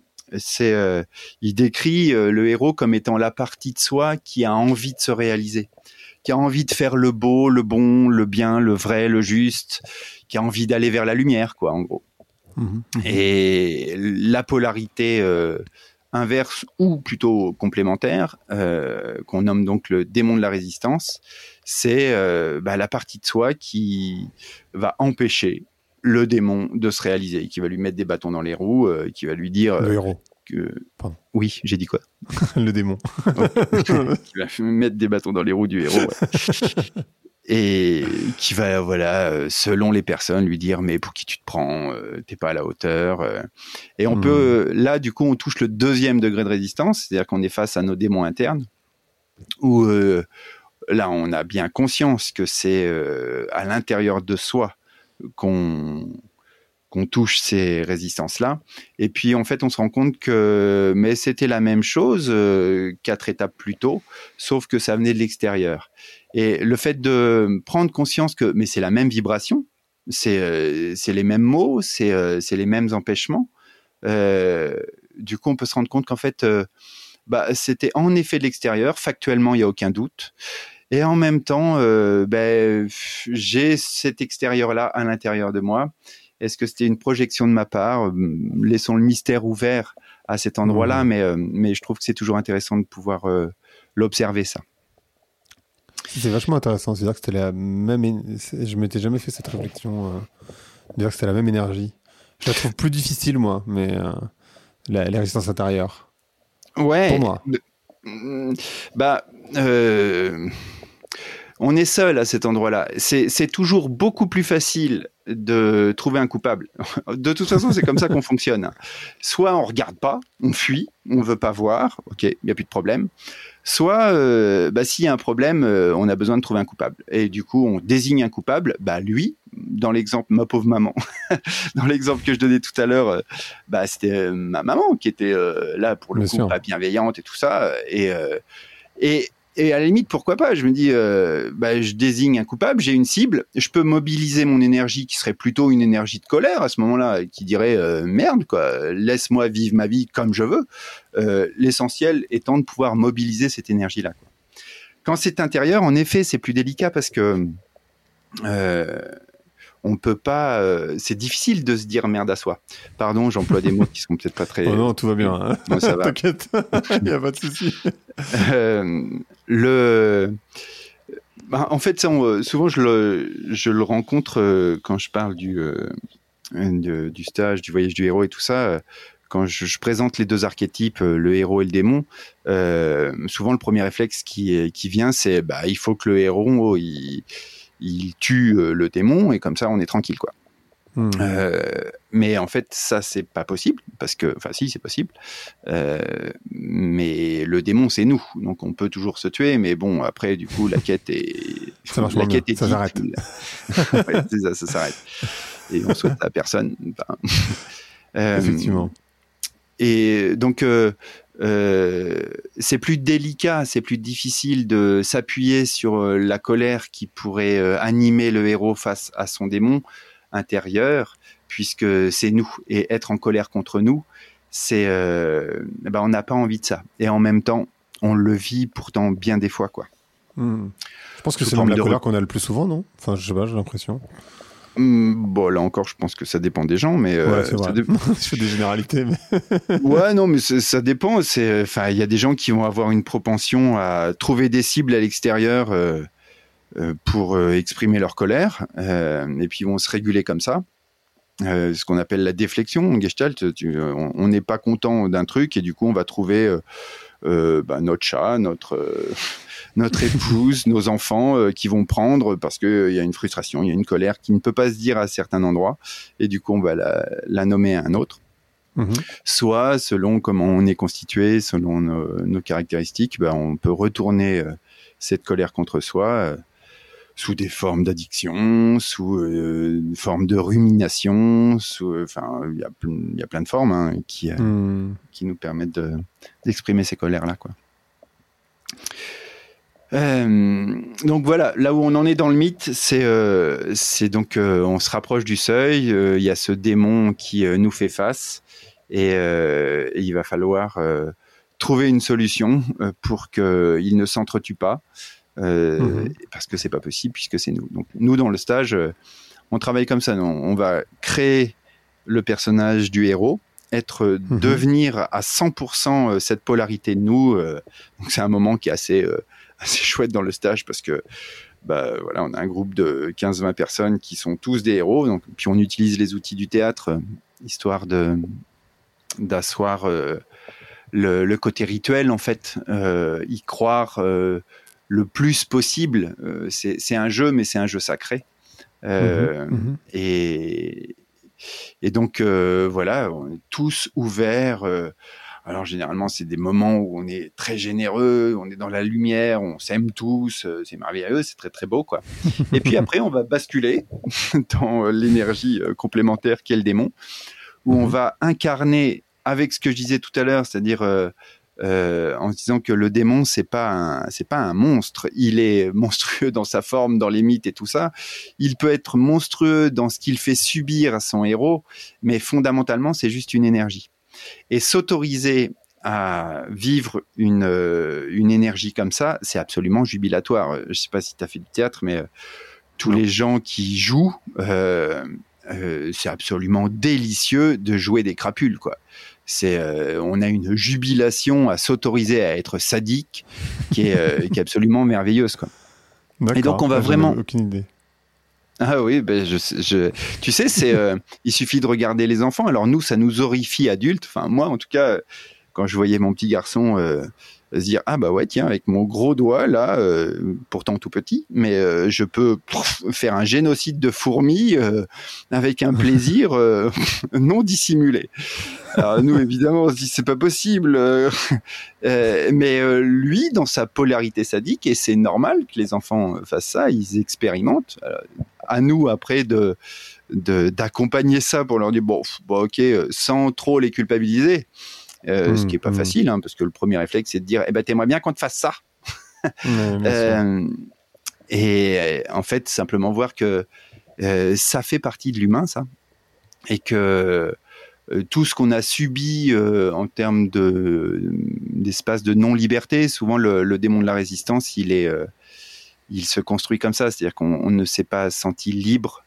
Il décrit le héros comme étant la partie de soi qui a envie de se réaliser, qui a envie de faire le beau, le bon, le bien, le vrai, le juste, qui a envie d'aller vers la lumière, quoi, en gros. Et la polarité inverse, ou plutôt complémentaire, qu'on nomme donc le démon de la résistance, c'est la partie de soi qui va empêcher le démon de se réaliser, qui va lui mettre des bâtons dans les roues, qui va lui dire... le héros. Pardon. Oui, j'ai dit quoi ? Le démon. Qui va mettre des bâtons dans les roues du héros. Ouais. Et qui va, selon les personnes, lui dire « mais pour qui tu te prends ? T'es pas à la hauteur. » Et on peut... Là, du coup, on touche le 2e degré de résistance, c'est-à-dire qu'on est face à nos démons internes, où là, on a bien conscience que c'est à l'intérieur de soi qu'on touche ces résistances-là. Et puis, en fait, on se rend compte que c'était la même chose 4 étapes plus tôt, sauf que ça venait de l'extérieur. Et le fait de prendre conscience que c'est la même vibration, c'est les mêmes mots, c'est les mêmes empêchements, du coup, on peut se rendre compte qu'en fait, c'était en effet de l'extérieur. Factuellement, il n'y a aucun doute. Et en même temps, j'ai cet extérieur-là à l'intérieur de moi. Est-ce que c'était une projection de ma part ? Laissons le mystère ouvert à cet endroit-là, mais je trouve que c'est toujours intéressant de pouvoir l'observer, ça. C'est vachement intéressant. C'est-à-dire que c'était la même... Je m'étais jamais fait cette réflexion. De dire que c'était la même énergie. Je la trouve plus difficile, moi, mais la résistance intérieure. Ouais. Pour moi. On est seul à cet endroit-là. C'est toujours beaucoup plus facile de trouver un coupable. De toute façon, c'est comme ça qu'on fonctionne. Soit on regarde pas, on fuit, on veut pas voir, ok, il n'y a plus de problème. Soit, s'il y a un problème, on a besoin de trouver un coupable. Et du coup, on désigne un coupable. Lui, dans l'exemple, ma pauvre maman, dans l'exemple que je donnais tout à l'heure, c'était ma maman qui était là pour le coup, pas bienveillante et tout ça. Et Et à la limite, pourquoi pas? Je me dis, je désigne un coupable, j'ai une cible, je peux mobiliser mon énergie qui serait plutôt une énergie de colère à ce moment-là, qui dirait merde, quoi, laisse-moi vivre ma vie comme je veux. L'essentiel étant de pouvoir mobiliser cette énergie-là, quoi. Quand c'est intérieur, en effet, c'est plus délicat parce que on peut pas. C'est difficile de se dire merde à soi. Pardon, j'emploie des mots qui sont peut-être pas très. Oh non, tout va bien. Hein. Non, ça va. T'inquiète, il y a pas de souci. En fait, ça, souvent je le rencontre quand je parle du stage, du voyage du héros et tout ça. Quand je présente les deux archétypes, le héros et le démon, souvent le premier réflexe qui vient, c'est il faut que le héros il tue le démon et comme ça on est tranquille, quoi. Mais en fait ça c'est pas possible parce que si c'est possible, mais le démon c'est nous, donc on peut toujours se tuer, mais bon après du coup la quête est ça marche la quête est ça s'arrête. Ouais, c'est ça s'arrête et on souhaite à personne. Effectivement. Et donc c'est plus délicat, c'est plus difficile de s'appuyer sur la colère qui pourrait animer le héros face à son démon intérieur, puisque c'est nous, et être en colère contre nous, c'est on n'a pas envie de ça, et en même temps on le vit pourtant bien des fois, quoi. Je pense que c'est même la colère qu'on a le plus souvent, non? Enfin, je sais pas, j'ai l'impression. Bon, là encore, je pense que ça dépend des gens, mais ouais, c'est vrai. Je fais des généralités, mais ouais, non, mais ça dépend. Il y a des gens qui vont avoir une propension à trouver des cibles à l'extérieur pour exprimer leur colère, et puis ils vont se réguler comme ça. Ce qu'on appelle la déflexion en Gestalt. On n'est pas content d'un truc et du coup on va trouver notre chat, notre épouse, nos enfants qui vont prendre parce qu'il y a une frustration, il y a une colère qui ne peut pas se dire à certains endroits et du coup on va la nommer à un autre. Soit selon comment on est constitué, selon nos caractéristiques, on peut retourner cette colère contre soi sous des formes d'addiction, sous une forme de rumination, il y a plein de formes qui nous permettent d'exprimer ces colères-là, quoi. Donc voilà, là où on en est dans le mythe, c'est donc on se rapproche du seuil, il y a ce démon qui nous fait face et il va falloir trouver une solution pour qu'il ne s'entretue pas. Parce que c'est pas possible puisque c'est nous. Donc nous dans le stage, on travaille comme ça. On va créer le personnage du héros, devenir à 100% cette polarité de nous. Donc c'est un moment qui est assez chouette dans le stage parce que voilà, on a un groupe de 15-20 personnes qui sont tous des héros. Donc puis on utilise les outils du théâtre histoire d'asseoir le côté rituel en fait, y croire. Le plus possible, c'est un jeu, mais c'est un jeu sacré. Et donc, voilà, on est tous ouverts. Alors, généralement, c'est des moments où on est très généreux, on est dans la lumière, on s'aime tous, c'est merveilleux, c'est très, très beau, quoi. Et puis après, on va basculer dans l'énergie complémentaire qu'est le démon, où on va incarner avec ce que je disais tout à l'heure, c'est-à-dire... en se disant que le démon c'est pas un monstre, il est monstrueux dans sa forme, dans les mythes et tout ça. Il peut être monstrueux dans ce qu'il fait subir à son héros, mais fondamentalement c'est juste une énergie. Et s'autoriser à vivre une énergie comme ça, c'est absolument jubilatoire. Je sais pas si tu as fait du théâtre, mais tous les gens qui jouent, c'est absolument délicieux de jouer des crapules, quoi. On a une jubilation à s'autoriser à être sadique qui est absolument merveilleuse, quoi. D'accord. Et donc on va vraiment. Aucune idée. Ah oui, tu sais, il suffit de regarder les enfants. Alors nous, ça nous horrifie adultes. Enfin moi, en tout cas, quand je voyais mon petit garçon se dire ouais tiens, avec mon gros doigt là, pourtant tout petit, mais je peux faire un génocide de fourmis avec un plaisir non dissimulé. Alors nous évidemment on se dit c'est pas possible, mais lui dans sa polarité sadique, et c'est normal que les enfants fassent ça, ils expérimentent. À nous après d'accompagner ça pour leur dire ok, sans trop les culpabiliser. Ce qui est pas facile, parce que le premier réflexe c'est de dire t'aimerais bien qu'on te fasse ça. Bien sûr. Et en fait, simplement voir que ça fait partie de l'humain, ça, et que tout ce qu'on a subi en termes d'espace de non-liberté, souvent le démon de la résistance, il se construit comme ça, c'est-à-dire qu'on ne s'est pas senti libre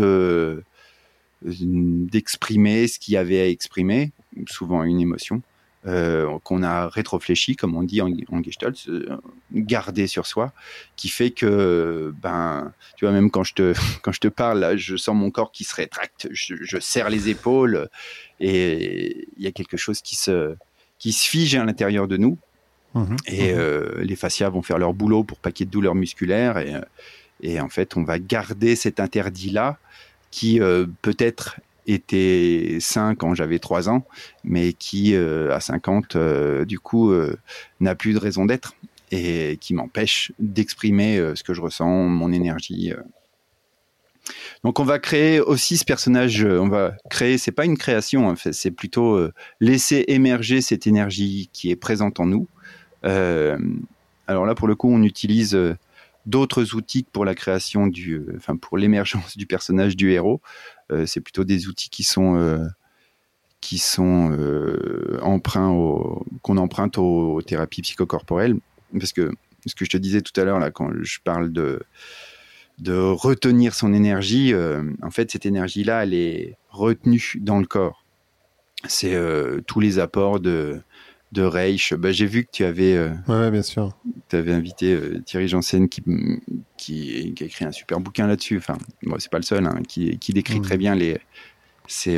d'exprimer ce qu'il y avait à exprimer, souvent une émotion, qu'on a rétréfléchi, comme on dit en Gestalt, gardé sur soi, qui fait que, tu vois, même quand je te parle, là, je sens mon corps qui se rétracte, je serre les épaules, et il y a quelque chose qui se fige à l'intérieur de nous, et les fascias vont faire leur boulot pour pas qu'il y ait de douleurs musculaires, et en fait, on va garder cet interdit-là, qui peut-être était sain quand j'avais 3 ans, mais qui, à 50, du coup, n'a plus de raison d'être, et qui m'empêche d'exprimer ce que je ressens, mon énergie. Donc on va créer aussi ce personnage, c'est pas une création, en fait, c'est plutôt laisser émerger cette énergie qui est présente en nous. Alors là, pour le coup, on utilise d'autres outils pour la création pour l'émergence du personnage du héros. C'est plutôt des outils qui sont qu'on emprunte aux thérapies psychocorporelles, parce que ce que je te disais tout à l'heure là, quand je parle de retenir son énergie, en fait, cette énergie-là, elle est retenue dans le corps. C'est tous les apports de Reich. J'ai vu que tu avais bien sûr. Tu avais invité Thierry Janssen qui a écrit un super bouquin là-dessus. Enfin, bon, c'est pas le seul, hein, qui décrit très bien ces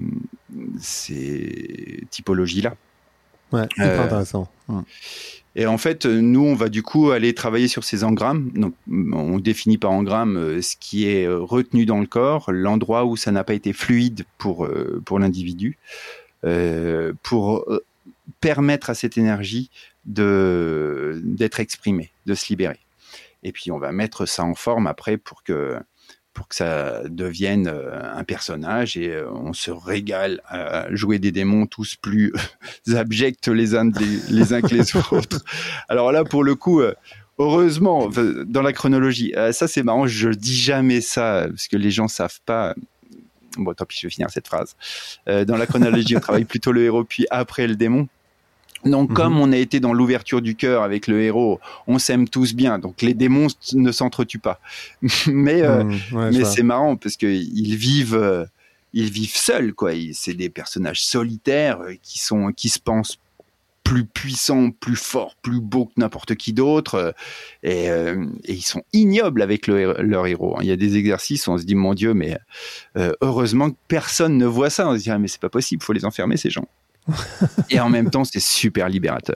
typologies-là. Ouais, hyper intéressant. Et en fait, nous, on va du coup aller travailler sur ces engrammes. Donc, on définit par engramme ce qui est retenu dans le corps, l'endroit où ça n'a pas été fluide pour l'individu, pour permettre à cette énergie d'être exprimée, de se libérer. Et puis on va mettre ça en forme après pour que ça devienne un personnage, et on se régale à jouer des démons tous plus abjects les uns que les autres. Alors là, pour le coup, heureusement, dans la chronologie, ça c'est marrant, je dis jamais ça parce que les gens savent pas. Bon, tant pis, je vais finir cette phrase. Dans la chronologie, on travaille plutôt le héros, puis après le démon. Donc, comme on a été dans l'ouverture du cœur avec le héros, on s'aime tous bien. Donc, les démons ne s'entretuent pas. mais c'est marrant parce que ils vivent seuls, quoi. C'est des personnages solitaires qui se pensent plus puissants, plus forts, plus beaux que n'importe qui d'autre, et ils sont ignobles avec leur héros. Il y a des exercices où on se dit, mon Dieu, mais heureusement que personne ne voit ça. On se dit, mais c'est pas possible, faut les enfermer, ces gens. Et en même temps, c'est super libérateur.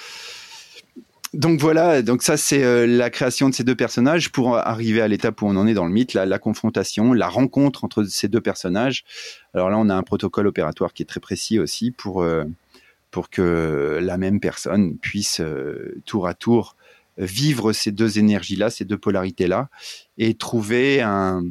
Donc voilà, donc ça c'est la création de ces deux personnages pour arriver à l'étape où on en est dans le mythe, la confrontation, la rencontre entre ces deux personnages. Alors là, on a un protocole opératoire qui est très précis aussi pour que la même personne puisse tour à tour vivre ces deux énergies-là, ces deux polarités-là, et trouver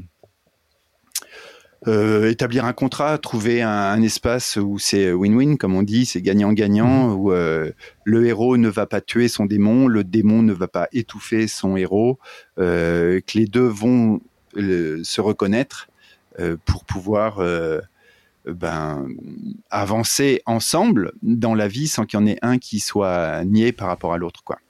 établir un contrat, trouver un espace où c'est win-win, comme on dit, c'est gagnant-gagnant, où le héros ne va pas tuer son démon, le démon ne va pas étouffer son héros, que les deux vont se reconnaître pour pouvoir avancer ensemble dans la vie sans qu'il y en ait un qui soit nié par rapport à l'autre, quoi.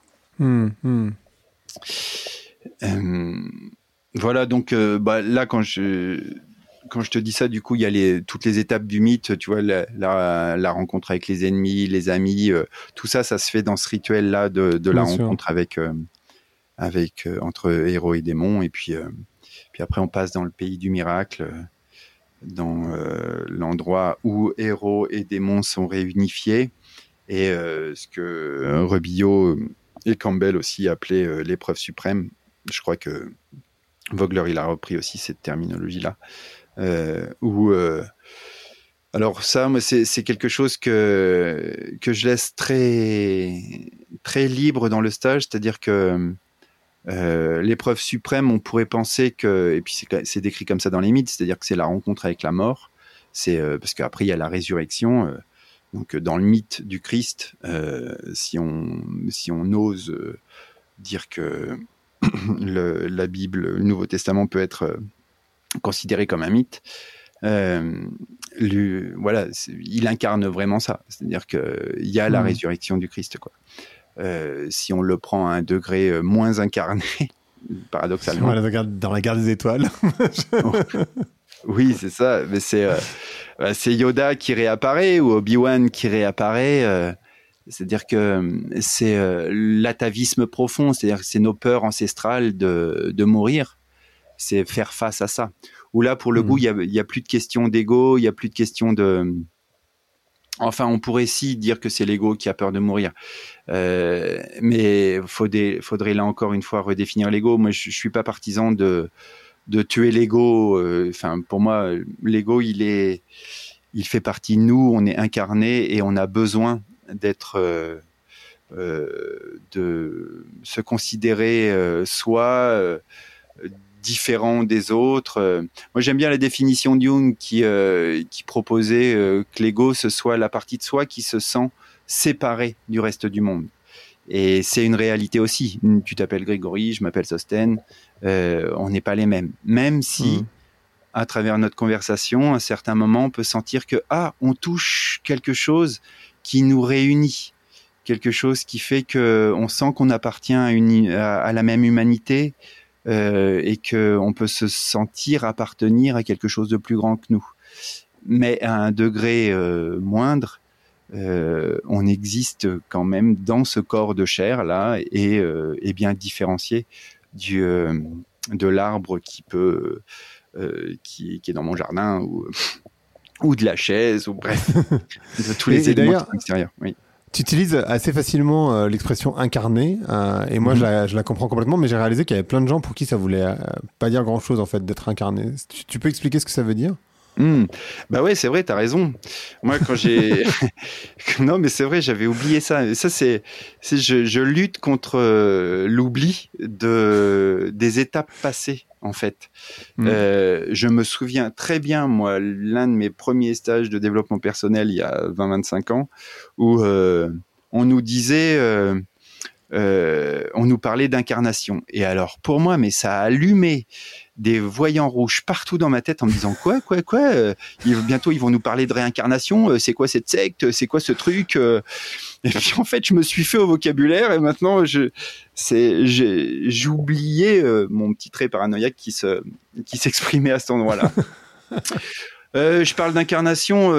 Voilà, donc là, quand je te dis ça, du coup, il y a toutes les étapes du mythe, tu vois, la rencontre avec les ennemis, les amis, tout ça, ça se fait dans ce rituel-là de la rencontre avec entre héros et démons. Et puis après, on passe dans le pays du miracle, dans l'endroit où héros et démons sont réunifiés, et ce que Rebillot et Campbell aussi appelaient l'épreuve suprême. Je crois que Vogler, il a repris aussi cette terminologie-là. Alors ça, moi, c'est quelque chose que je laisse très très libre dans le stage, c'est-à-dire que l'épreuve suprême, on pourrait penser que, et puis c'est décrit comme ça dans les mythes, c'est-à-dire que c'est la rencontre avec la mort. C'est parce qu'après il y a la résurrection. Donc dans le mythe du Christ, si on ose dire que la Bible, le Nouveau Testament peut être considéré comme un mythe. Voilà, il incarne vraiment ça. C'est-à-dire qu'il y a la résurrection du Christ, quoi. Si on le prend à un degré moins incarné, paradoxalement. Dans la guerre des étoiles. Oui, c'est ça. Mais c'est Yoda qui réapparaît ou Obi-Wan qui réapparaît. C'est-à-dire que c'est l'atavisme profond. C'est-à-dire que c'est nos peurs ancestrales de mourir. C'est faire face à ça. Où là, pour le coup, il y a plus de question d'ego, il y a plus de question de... Enfin, on pourrait si dire que c'est l'ego qui a peur de mourir. Mais faudrait là encore une fois redéfinir l'ego. Moi, je suis pas partisan de tuer l'ego. Enfin, pour moi, l'ego, il fait partie de nous. On est incarné et on a besoin d'être, de se considérer soi différent des autres. Moi, j'aime bien la définition de Jung qui proposait que l'ego, ce soit la partie de soi qui se sent séparée du reste du monde. Et c'est une réalité aussi. Tu t'appelles Grégory, je m'appelle Sostène. On n'est pas les mêmes. Même si, à travers notre conversation, à un certain moment, on peut sentir que on touche quelque chose qui nous réunit. Quelque chose qui fait qu'on sent qu'on appartient à la même humanité, et qu'on peut se sentir appartenir à quelque chose de plus grand que nous. Mais à un degré moindre, on existe quand même dans ce corps de chair là et bien différencié de l'arbre qui est dans mon jardin ou de la chaise ou bref de tous les éléments extérieurs. Oui. Tu utilises assez facilement l'expression incarné, et moi je la comprends complètement, mais j'ai réalisé qu'il y avait plein de gens pour qui ça voulait pas dire grand-chose en fait d'être incarné. Tu peux expliquer ce que ça veut dire ? Bah ouais, c'est vrai, t'as raison. Moi, quand j'ai... Non, mais c'est vrai, j'avais oublié ça. Ça, je lutte contre l'oubli des étapes passées, en fait. Je me souviens très bien, moi, l'un de mes premiers stages de développement personnel il y a 20-25 ans, où on nous disait... on nous parlait d'incarnation. Et alors, pour moi, mais ça a allumé des voyants rouges partout dans ma tête en me disant quoi bientôt ils vont nous parler de réincarnation, c'est quoi cette secte, c'est quoi ce truc, et puis en fait je me suis fait au vocabulaire et maintenant j'oubliais mon petit trait paranoïaque qui s'exprimait à cet endroit-là. Je parle d'incarnation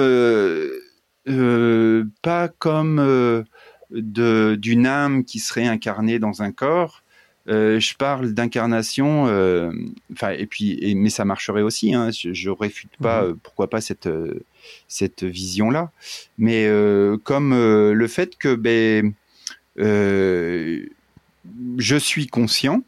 pas comme d'une âme qui serait incarnée dans un corps. Je parle d'incarnation, mais ça marcherait aussi. Hein, je réfute pas, pourquoi pas cette vision-là, mais comme le fait que je suis conscient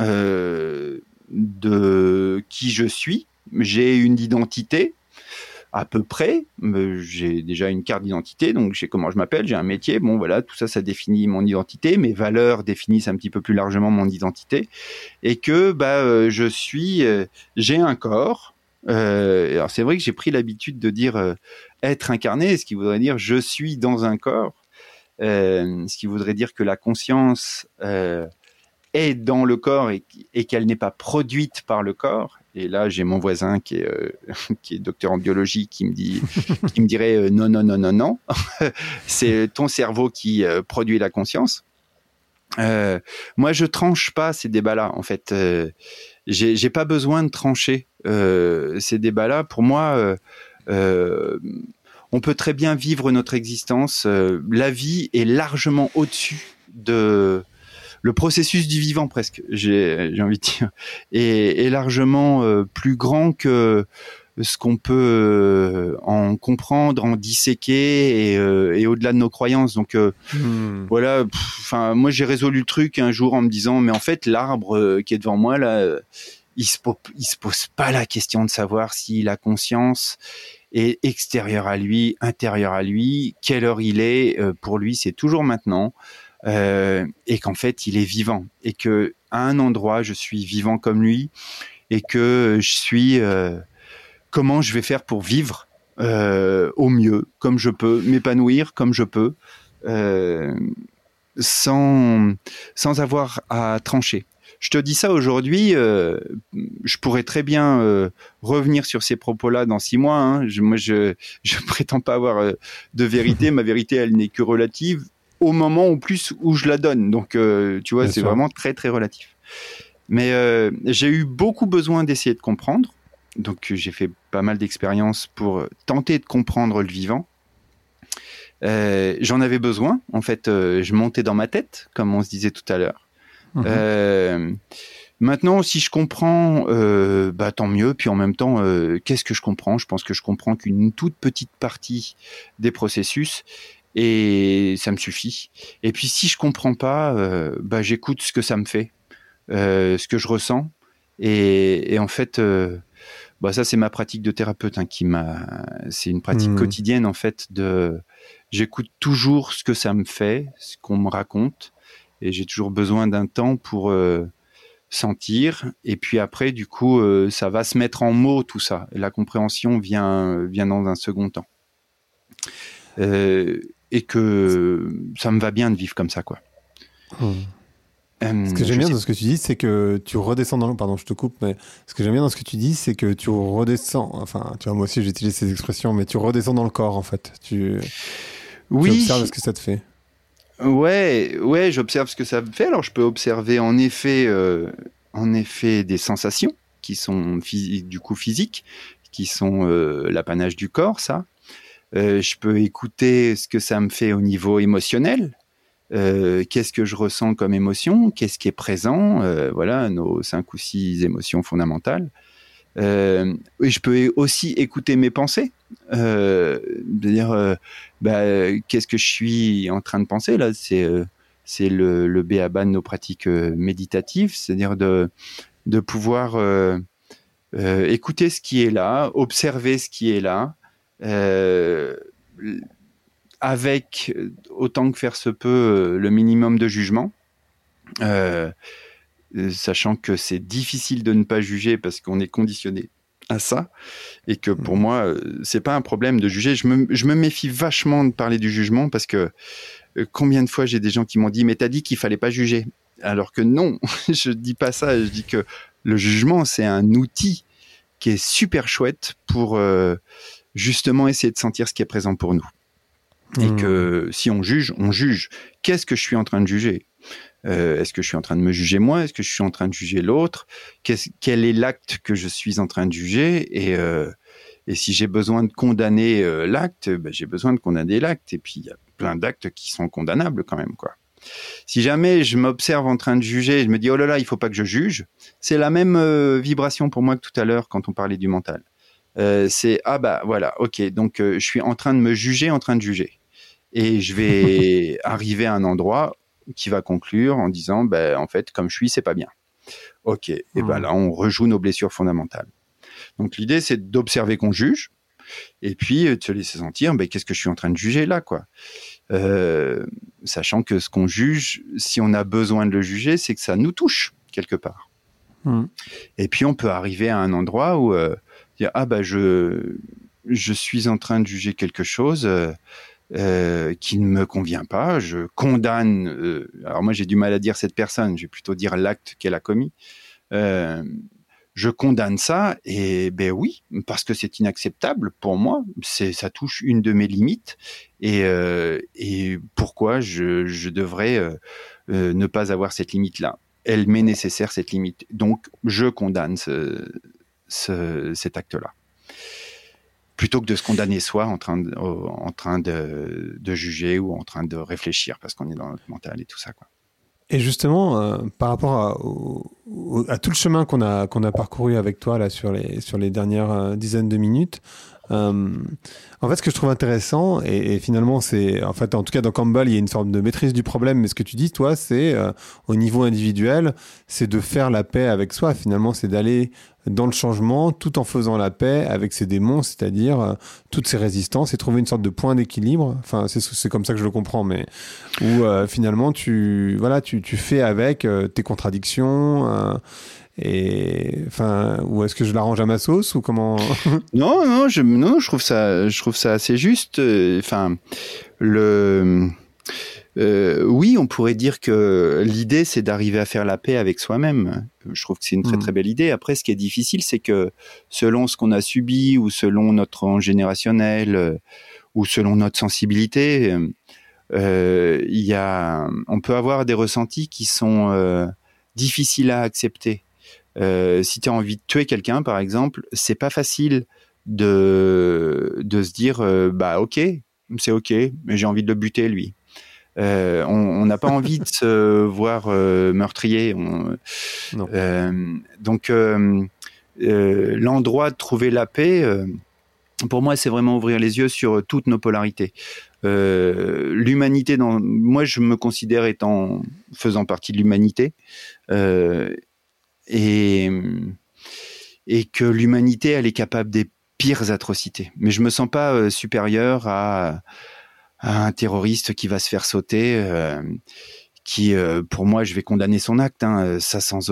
de qui je suis, j'ai une identité. À peu près, j'ai déjà une carte d'identité, donc je sais comment je m'appelle, j'ai un métier, bon voilà, tout ça, ça définit mon identité, mes valeurs définissent un petit peu plus largement mon identité, et que j'ai un corps. Alors c'est vrai que j'ai pris l'habitude de dire être incarné, ce qui voudrait dire je suis dans un corps, ce qui voudrait dire que la conscience est dans le corps et qu'elle n'est pas produite par le corps. Et là, j'ai mon voisin qui est docteur en biologie qui me dirait non. C'est ton cerveau qui produit la conscience. Moi, je tranche pas ces débats-là. En fait, j'ai pas besoin de trancher ces débats-là. Pour moi, on peut très bien vivre notre existence. La vie est largement au-dessus de le processus du vivant, presque, j'ai envie de dire, est largement plus grand que ce qu'on peut en comprendre, en disséquer et au-delà de nos croyances. Donc voilà, moi j'ai résolu le truc un jour en me disant mais en fait l'arbre qui est devant moi là, il se pose pas la question de savoir si la conscience est extérieure à lui, intérieure à lui, quelle heure il est, pour lui c'est toujours maintenant. Et qu'en fait il est vivant et que à un endroit je suis vivant comme lui et que je suis comment je vais faire pour vivre au mieux comme je peux, m'épanouir comme je peux, sans avoir à trancher. Je te dis ça aujourd'hui, je pourrais très bien revenir sur ces propos-là dans 6 mois. Hein. Je prétends pas avoir de vérité. Ma vérité, elle n'est que relative au moment au plus où je la donne. Donc, tu vois, c'est vraiment très, très relatif. Mais j'ai eu beaucoup besoin d'essayer de comprendre. Donc, j'ai fait pas mal d'expériences pour tenter de comprendre le vivant. J'en avais besoin. En fait, je montais dans ma tête, comme on se disait tout à l'heure. Maintenant, si je comprends, tant mieux. Puis en même temps, qu'est-ce que je comprends ? Je pense que je comprends qu'une toute petite partie des processus et ça me suffit. Et puis si je comprends pas, j'écoute ce que ça me fait, ce que je ressens. Et en fait, ça c'est ma pratique de thérapeute c'est une pratique quotidienne en fait j'écoute toujours ce que ça me fait, ce qu'on me raconte. Et j'ai toujours besoin d'un temps pour sentir. Et puis après, du coup, ça va se mettre en mots, tout ça. Et la compréhension vient dans un second temps. Et que ça me va bien de vivre comme ça, quoi. Ce que j'aime bien dans ce que tu dis, c'est que tu redescends dans le... Pardon, je te coupe, mais ce que j'aime bien dans ce que tu dis, c'est que tu redescends... Enfin, tu vois, moi aussi, j'utilise ces expressions, mais tu redescends dans le corps, en fait. Tu observes ce que ça te fait. Ouais, j'observe ce que ça me fait. Alors, je peux observer en effet des sensations qui sont du coup physiques, qui sont l'apanage du corps, ça. Je peux écouter ce que ça me fait au niveau émotionnel. Qu'est-ce que je ressens comme émotion ? Qu'est-ce qui est présent ? Voilà, nos 5 ou 6 émotions fondamentales. Et je peux aussi écouter mes pensées, de dire qu'est-ce que je suis en train de penser là, c'est le b.a-ba de nos pratiques méditatives, c'est-à-dire de pouvoir écouter ce qui est là, observer ce qui est là, avec autant que faire se peut le minimum de jugement. Sachant que c'est difficile de ne pas juger parce qu'on est conditionné à ça et que pour moi c'est pas un problème de juger. Je me méfie vachement de parler du jugement parce que combien de fois j'ai des gens qui m'ont dit mais t'as dit qu'il fallait pas juger, alors que non, je dis pas ça. Je dis que le jugement c'est un outil qui est super chouette pour justement essayer de sentir ce qui est présent pour nous et que si on juge, qu'est-ce que je suis en train de juger? Est-ce que je suis en train de me juger moi ? Est-ce que je suis en train de juger l'autre ? Quel est l'acte que je suis en train de juger ? Et si j'ai besoin de condamner l'acte, j'ai besoin de condamner l'acte. Et puis, il y a plein d'actes qui sont condamnables quand même, quoi. Si jamais je m'observe en train de juger, je me dis « Oh là là, il faut pas que je juge », c'est la même vibration pour moi que tout à l'heure quand on parlait du mental. C'est « Ah bah voilà, ok, donc je suis en train de me juger, en train de juger. » Et je vais arriver à un endroit qui va conclure en disant en fait comme je suis c'est pas bien. Ok, et là on rejoue nos blessures fondamentales. Donc l'idée c'est d'observer qu'on juge et puis de se laisser sentir qu'est-ce que je suis en train de juger là, quoi. Sachant que ce qu'on juge, si on a besoin de le juger, c'est que ça nous touche quelque part. Et puis on peut arriver à un endroit où dire je suis en train de juger quelque chose qui ne me convient pas, je condamne. Alors moi j'ai du mal à dire cette personne, je vais plutôt dire l'acte qu'elle a commis. Je condamne ça et oui, parce que c'est inacceptable pour moi. Ça touche une de mes limites et pourquoi je devrais ne pas avoir cette limite-là. Elle m'est nécessaire cette limite, donc je condamne cet acte-là. Plutôt que de se condamner soi en train de juger ou en train de réfléchir parce qu'on est dans notre mental et tout ça, quoi. Et justement, par rapport à tout le chemin qu'on a parcouru avec toi là sur les dernières dizaines de minutes, en fait, ce que je trouve intéressant, et finalement, c'est, en fait, en tout cas dans Campbell, il y a une sorte de maîtrise du problème, mais ce que tu dis, toi, c'est au niveau individuel, c'est de faire la paix avec soi. Finalement, c'est d'aller dans le changement tout en faisant la paix avec ses démons, c'est-à-dire toutes ces résistances, et trouver une sorte de point d'équilibre. Enfin, c'est comme ça que je le comprends, mais où finalement, tu fais avec tes contradictions. Et enfin, ou est-ce que je l'arrange à ma sauce ou comment? Non, je trouve ça assez juste. Enfin, Oui, on pourrait dire que l'idée, c'est d'arriver à faire la paix avec soi-même. Je trouve que c'est une très très belle idée. Après, ce qui est difficile, c'est que selon ce qu'on a subi ou selon notre rang générationnel ou selon notre sensibilité, on peut avoir des ressentis qui sont difficiles à accepter. Si tu as envie de tuer quelqu'un, par exemple, c'est pas facile de se dire bah ok, c'est ok, mais j'ai envie de le buter lui. On n'a pas envie de se voir meurtrier. Donc l'endroit de trouver la paix, pour moi, c'est vraiment ouvrir les yeux sur toutes nos polarités. L'humanité, moi, je me considère faisant partie de l'humanité, et que l'humanité, elle est capable des pires atrocités. Mais je me sens pas supérieur à un terroriste qui va se faire sauter, qui, pour moi, je vais condamner son acte, hein, ça sans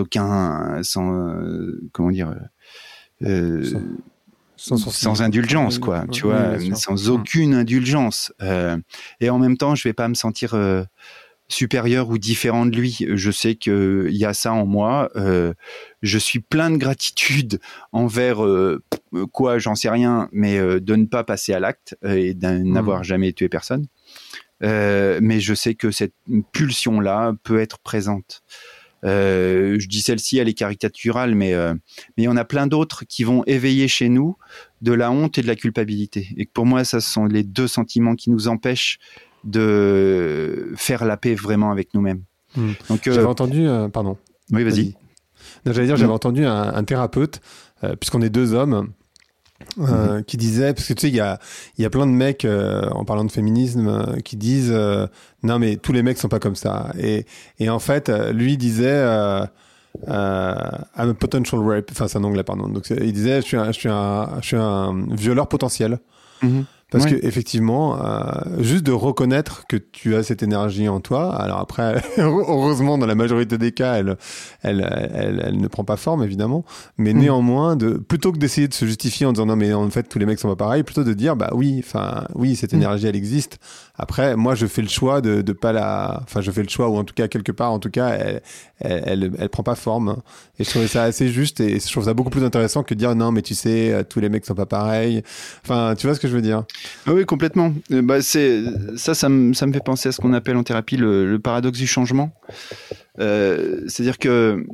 sans indulgence, quoi, tu vois, sans aucune indulgence. Et en même temps, je vais pas me sentir supérieur ou différent de lui. Je sais qu'il y a ça en moi. Je suis plein de gratitude envers quoi, j'en sais rien, mais de ne pas passer à l'acte et de n'avoir jamais tué personne. Mais je sais que cette pulsion-là peut être présente. Je dis celle-ci, elle est caricaturale, mais il y en a plein d'autres qui vont éveiller chez nous de la honte et de la culpabilité. Et pour moi, ça, ce sont les deux sentiments qui nous empêchent de faire la paix vraiment avec nous-mêmes. Donc, j'avais entendu... pardon. Oui, vas-y. Non, j'allais dire, j'avais entendu un thérapeute, puisqu'on est deux hommes, qui disait, parce que tu sais, il y a plein de mecs, en parlant de féminisme, qui disent non mais tous les mecs sont pas comme ça. Et en fait, lui disait I'm a potential rape, enfin c'est un anglais pardon. Donc il disait je suis un violeur potentiel. Parce que effectivement, juste de reconnaître que tu as cette énergie en toi. Alors après, heureusement, dans la majorité des cas, elle ne prend pas forme évidemment. Mais néanmoins, plutôt que d'essayer de se justifier en disant non mais en fait tous les mecs sont pas pareils, plutôt de dire bah oui, cette énergie elle existe. Après, moi je fais le choix de pas je fais le choix ou en tout cas quelque part, en tout cas, elle prend pas forme. Et je trouvais ça assez juste et je trouve ça beaucoup plus intéressant que de dire non mais tu sais tous les mecs sont pas pareils. Enfin, tu vois ce que je veux dire? Oui, complètement. Bah, ça me fait penser à ce qu'on appelle en thérapie le paradoxe du changement. C'est-à-dire que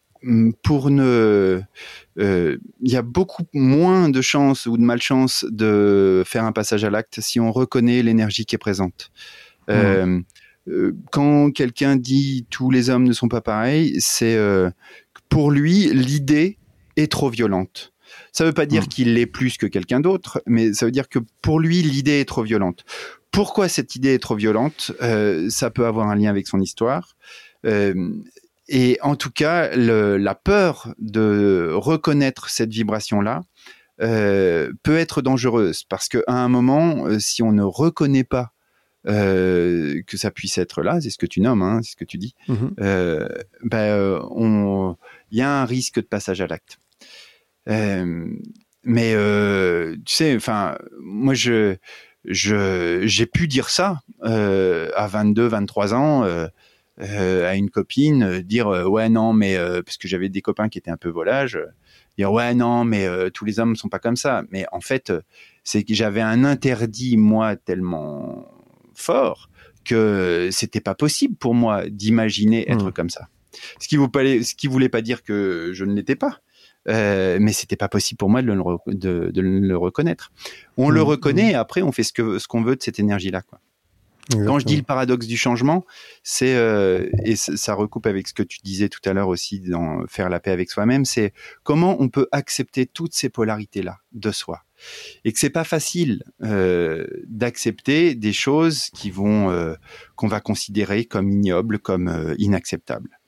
il y a beaucoup moins de chances ou de malchance de faire un passage à l'acte si on reconnaît l'énergie qui est présente. Quand quelqu'un dit tous les hommes ne sont pas pareils, c'est pour lui l'idée est trop violente. Ça ne veut pas dire qu'il l'est plus que quelqu'un d'autre, mais ça veut dire que pour lui, l'idée est trop violente. Pourquoi cette idée est trop violente ? Ça peut avoir un lien avec son histoire. Et en tout cas, la peur de reconnaître cette vibration-là peut être dangereuse. Parce qu'à un moment, si on ne reconnaît pas que ça puisse être là, c'est ce que tu nommes, hein, c'est ce que tu dis, il y a un risque de passage à l'acte. Mais tu sais, enfin, moi j'ai pu dire ça à 22, 23 ans à une copine, dire ouais non mais parce que j'avais des copains qui étaient un peu volages, dire ouais non mais tous les hommes sont pas comme ça. Mais en fait, c'est que j'avais un interdit moi tellement fort que c'était pas possible pour moi d'imaginer être comme ça. Ce qui voulait pas dire que je ne l'étais pas. Mais c'était pas possible pour moi de le reconnaître. On le reconnaît et après on fait ce qu'on veut de cette énergie-là, quoi. Exactement. Quand je dis le paradoxe du changement, c'est et ça recoupe avec ce que tu disais tout à l'heure aussi dans faire la paix avec soi-même, c'est comment on peut accepter toutes ces polarités-là de soi et que c'est pas facile d'accepter des choses qu'on va considérer comme ignobles, comme inacceptables.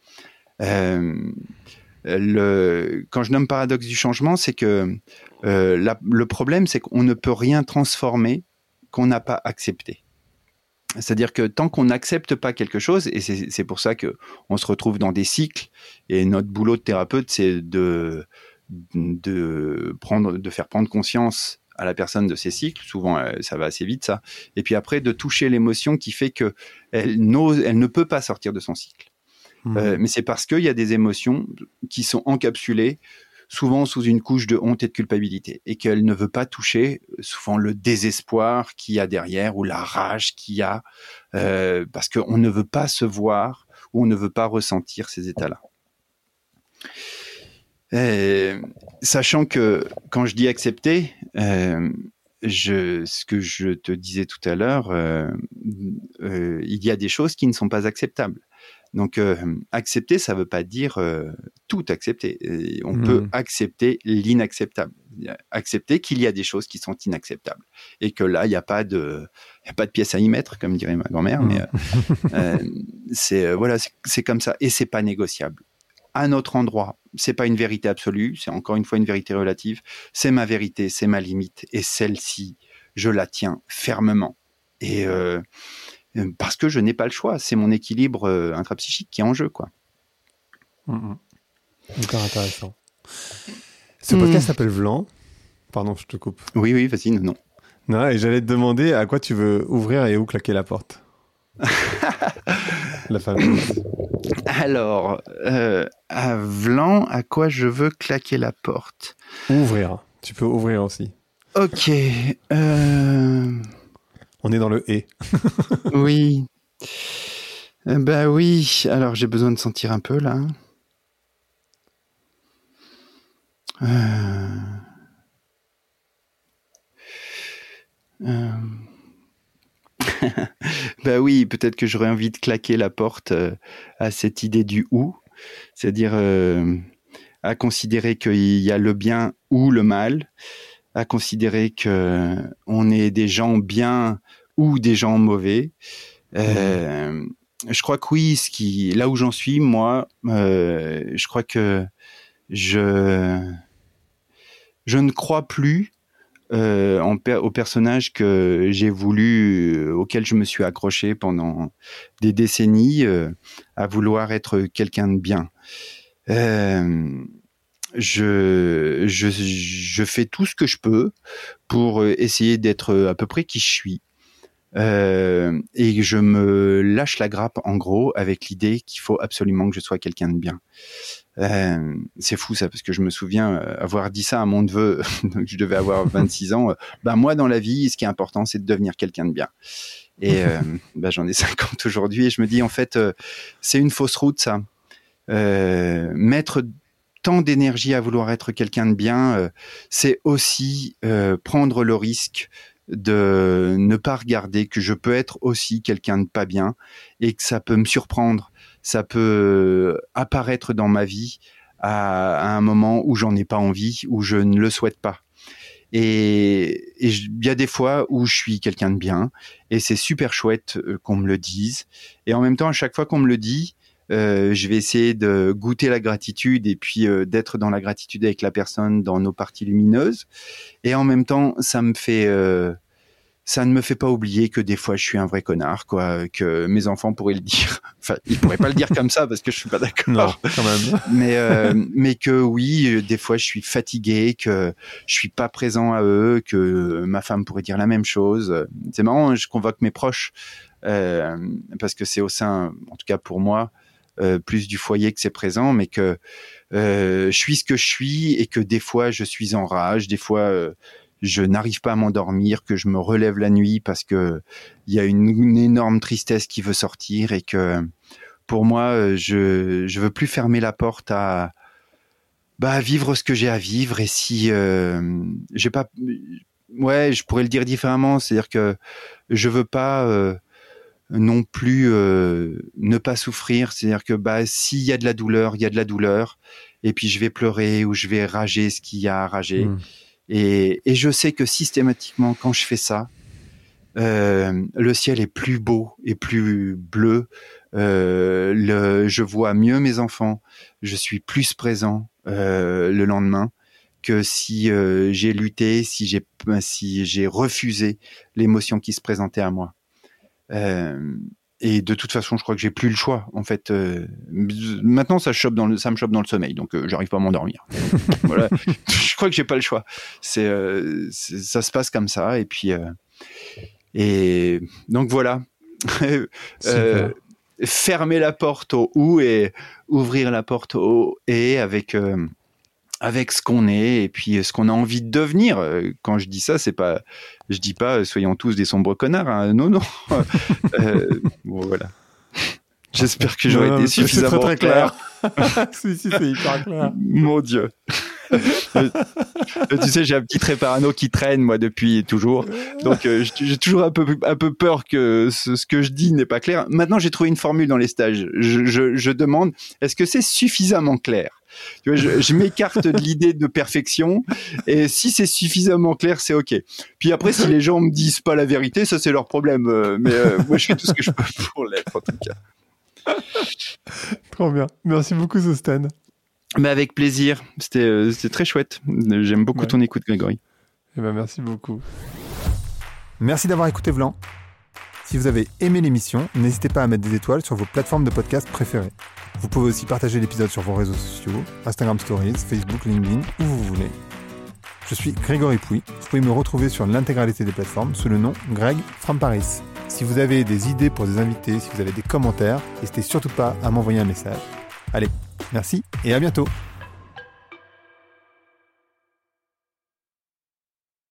Quand je nomme paradoxe du changement, c'est que le problème, c'est qu'on ne peut rien transformer qu'on n'a pas accepté. C'est-à-dire que tant qu'on n'accepte pas quelque chose, et c'est pour ça qu'on se retrouve dans des cycles, et notre boulot de thérapeute, c'est de faire prendre conscience à la personne de ses cycles. Souvent, ça va assez vite, ça. Et puis après, de toucher l'émotion qui fait que elle ne peut pas sortir de son cycle. Mais c'est parce qu'il y a des émotions qui sont encapsulées, souvent sous une couche de honte et de culpabilité, et qu'elle ne veut pas toucher, souvent le désespoir qu'il y a derrière ou la rage qu'il y a, parce qu'on ne veut pas se voir ou on ne veut pas ressentir ces états-là. Sachant que quand je dis accepter, ce que je te disais tout à l'heure, il y a des choses qui ne sont pas acceptables. Donc, accepter, ça ne veut pas dire tout accepter. Et on peut accepter l'inacceptable. Accepter qu'il y a des choses qui sont inacceptables. Et que là, il n'y a pas de pièce à y mettre, comme dirait ma grand-mère. Mais c'est comme ça. Et ce n'est pas négociable. À notre endroit, ce n'est pas une vérité absolue. C'est encore une fois une vérité relative. C'est ma vérité, c'est ma limite. Et celle-ci, je la tiens fermement. Et parce que je n'ai pas le choix, c'est mon équilibre intrapsychique qui est en jeu, quoi. Hyper intéressant. Ce podcast s'appelle Vlan. Pardon, je te coupe. Oui, vas-y, non. Non, et j'allais te demander à quoi tu veux ouvrir et où claquer la porte. La fameuse. Alors, à Vlan, à quoi je veux claquer la porte ? Ouvrir. Tu peux ouvrir aussi. Ok. On est dans le « et ». Oui. Bah oui. Alors, j'ai besoin de sentir un peu, là. Bah oui, peut-être que j'aurais envie de claquer la porte à cette idée du « ou », c'est-à-dire à considérer qu'il y a le bien ou le mal, à considérer qu'on est des gens bien ou des gens mauvais. Je crois que oui, là où j'en suis, moi, je crois que je ne crois plus au personnage que j'ai voulu, auquel je me suis accroché pendant des décennies, à vouloir être quelqu'un de bien. Je fais tout ce que je peux pour essayer d'être à peu près qui je suis. Et je me lâche la grappe en gros avec l'idée qu'il faut absolument que je sois quelqu'un de bien. C'est fou ça, parce que je me souviens avoir dit ça à mon neveu, donc je devais avoir 26 ans. Moi dans la vie, ce qui est important, c'est de devenir quelqu'un de bien. Et j'en ai 50 aujourd'hui et je me dis en fait, c'est une fausse route ça. Mettre tant d'énergie à vouloir être quelqu'un de bien, c'est aussi prendre le risque de ne pas regarder que je peux être aussi quelqu'un de pas bien et que ça peut me surprendre, ça peut apparaître dans ma vie à un moment où j'en ai pas envie, où je ne le souhaite pas. Et il y a des fois où je suis quelqu'un de bien et c'est super chouette qu'on me le dise. Et en même temps, à chaque fois qu'on me le dit, je vais essayer de goûter la gratitude et puis d'être dans la gratitude avec la personne dans nos parties lumineuses. Et en même temps, ça ne me fait pas oublier que des fois je suis un vrai connard, quoi, que mes enfants pourraient le dire. Enfin, ils pourraient pas le dire comme ça parce que je suis pas d'accord. Non, quand même. Mais que oui, des fois je suis fatigué, que je suis pas présent à eux, que ma femme pourrait dire la même chose. C'est marrant, je convoque mes proches parce que c'est au sein, en tout cas pour moi, plus du foyer que c'est présent, mais que je suis ce que je suis et que des fois je suis en rage, des fois je n'arrive pas à m'endormir, que je me relève la nuit parce que il y a une énorme tristesse qui veut sortir et que pour moi je veux plus fermer la porte à vivre ce que j'ai à vivre. Et si j'ai pas, je pourrais le dire différemment, c'est-à-dire que je veux pas non plus ne pas souffrir, c'est-à-dire que s'il y a de la douleur, il y a de la douleur, et puis je vais pleurer ou je vais rager ce qu'il y a à rager. Et je sais que systématiquement, quand je fais ça, le ciel est plus beau et plus bleu. Je vois mieux mes enfants. Je suis plus présent le lendemain que si j'ai lutté, si j'ai refusé l'émotion qui se présentait à moi. Et de toute façon, je crois que j'ai plus le choix. En fait, maintenant, ça me chope dans le sommeil, donc j'arrive pas à m'endormir. Voilà, je crois que j'ai pas le choix. Ça se passe comme ça, et puis et donc voilà. Fermer la porte au ou et ouvrir la porte au et avec ce qu'on est et puis ce qu'on a envie de devenir. Quand je dis ça, je dis pas soyons tous des sombres connards. Hein. Non. Bon, voilà. J'espère que j'aurais été suffisamment très clair. Si, c'est hyper clair. Mon Dieu. Tu sais, j'ai un petit trait parano qui traîne, moi, depuis toujours. Donc, j'ai toujours un peu peur que ce que je dis n'est pas clair. Maintenant, j'ai trouvé une formule dans les stages. Je demande, est-ce que c'est suffisamment clair? Tu vois, je m'écarte de l'idée de perfection, et si c'est suffisamment clair, c'est OK. Puis après, si les gens me disent pas la vérité, ça, c'est leur problème. Mais moi, je fais tout ce que je peux pour l'être, en tout cas. Trop bien. Merci beaucoup, Sosten. Mais avec plaisir. C'était très chouette. J'aime beaucoup ton écoute, Grégory. Eh ben, merci beaucoup. Merci d'avoir écouté Vlan. Si vous avez aimé l'émission, n'hésitez pas à mettre des étoiles sur vos plateformes de podcast préférées. Vous pouvez aussi partager l'épisode sur vos réseaux sociaux, Instagram Stories, Facebook, LinkedIn, où vous voulez. Je suis Grégory Pouy. Vous pouvez me retrouver sur l'intégralité des plateformes sous le nom Greg from Paris. Si vous avez des idées pour des invités, si vous avez des commentaires, n'hésitez surtout pas à m'envoyer un message. Allez, merci et à bientôt.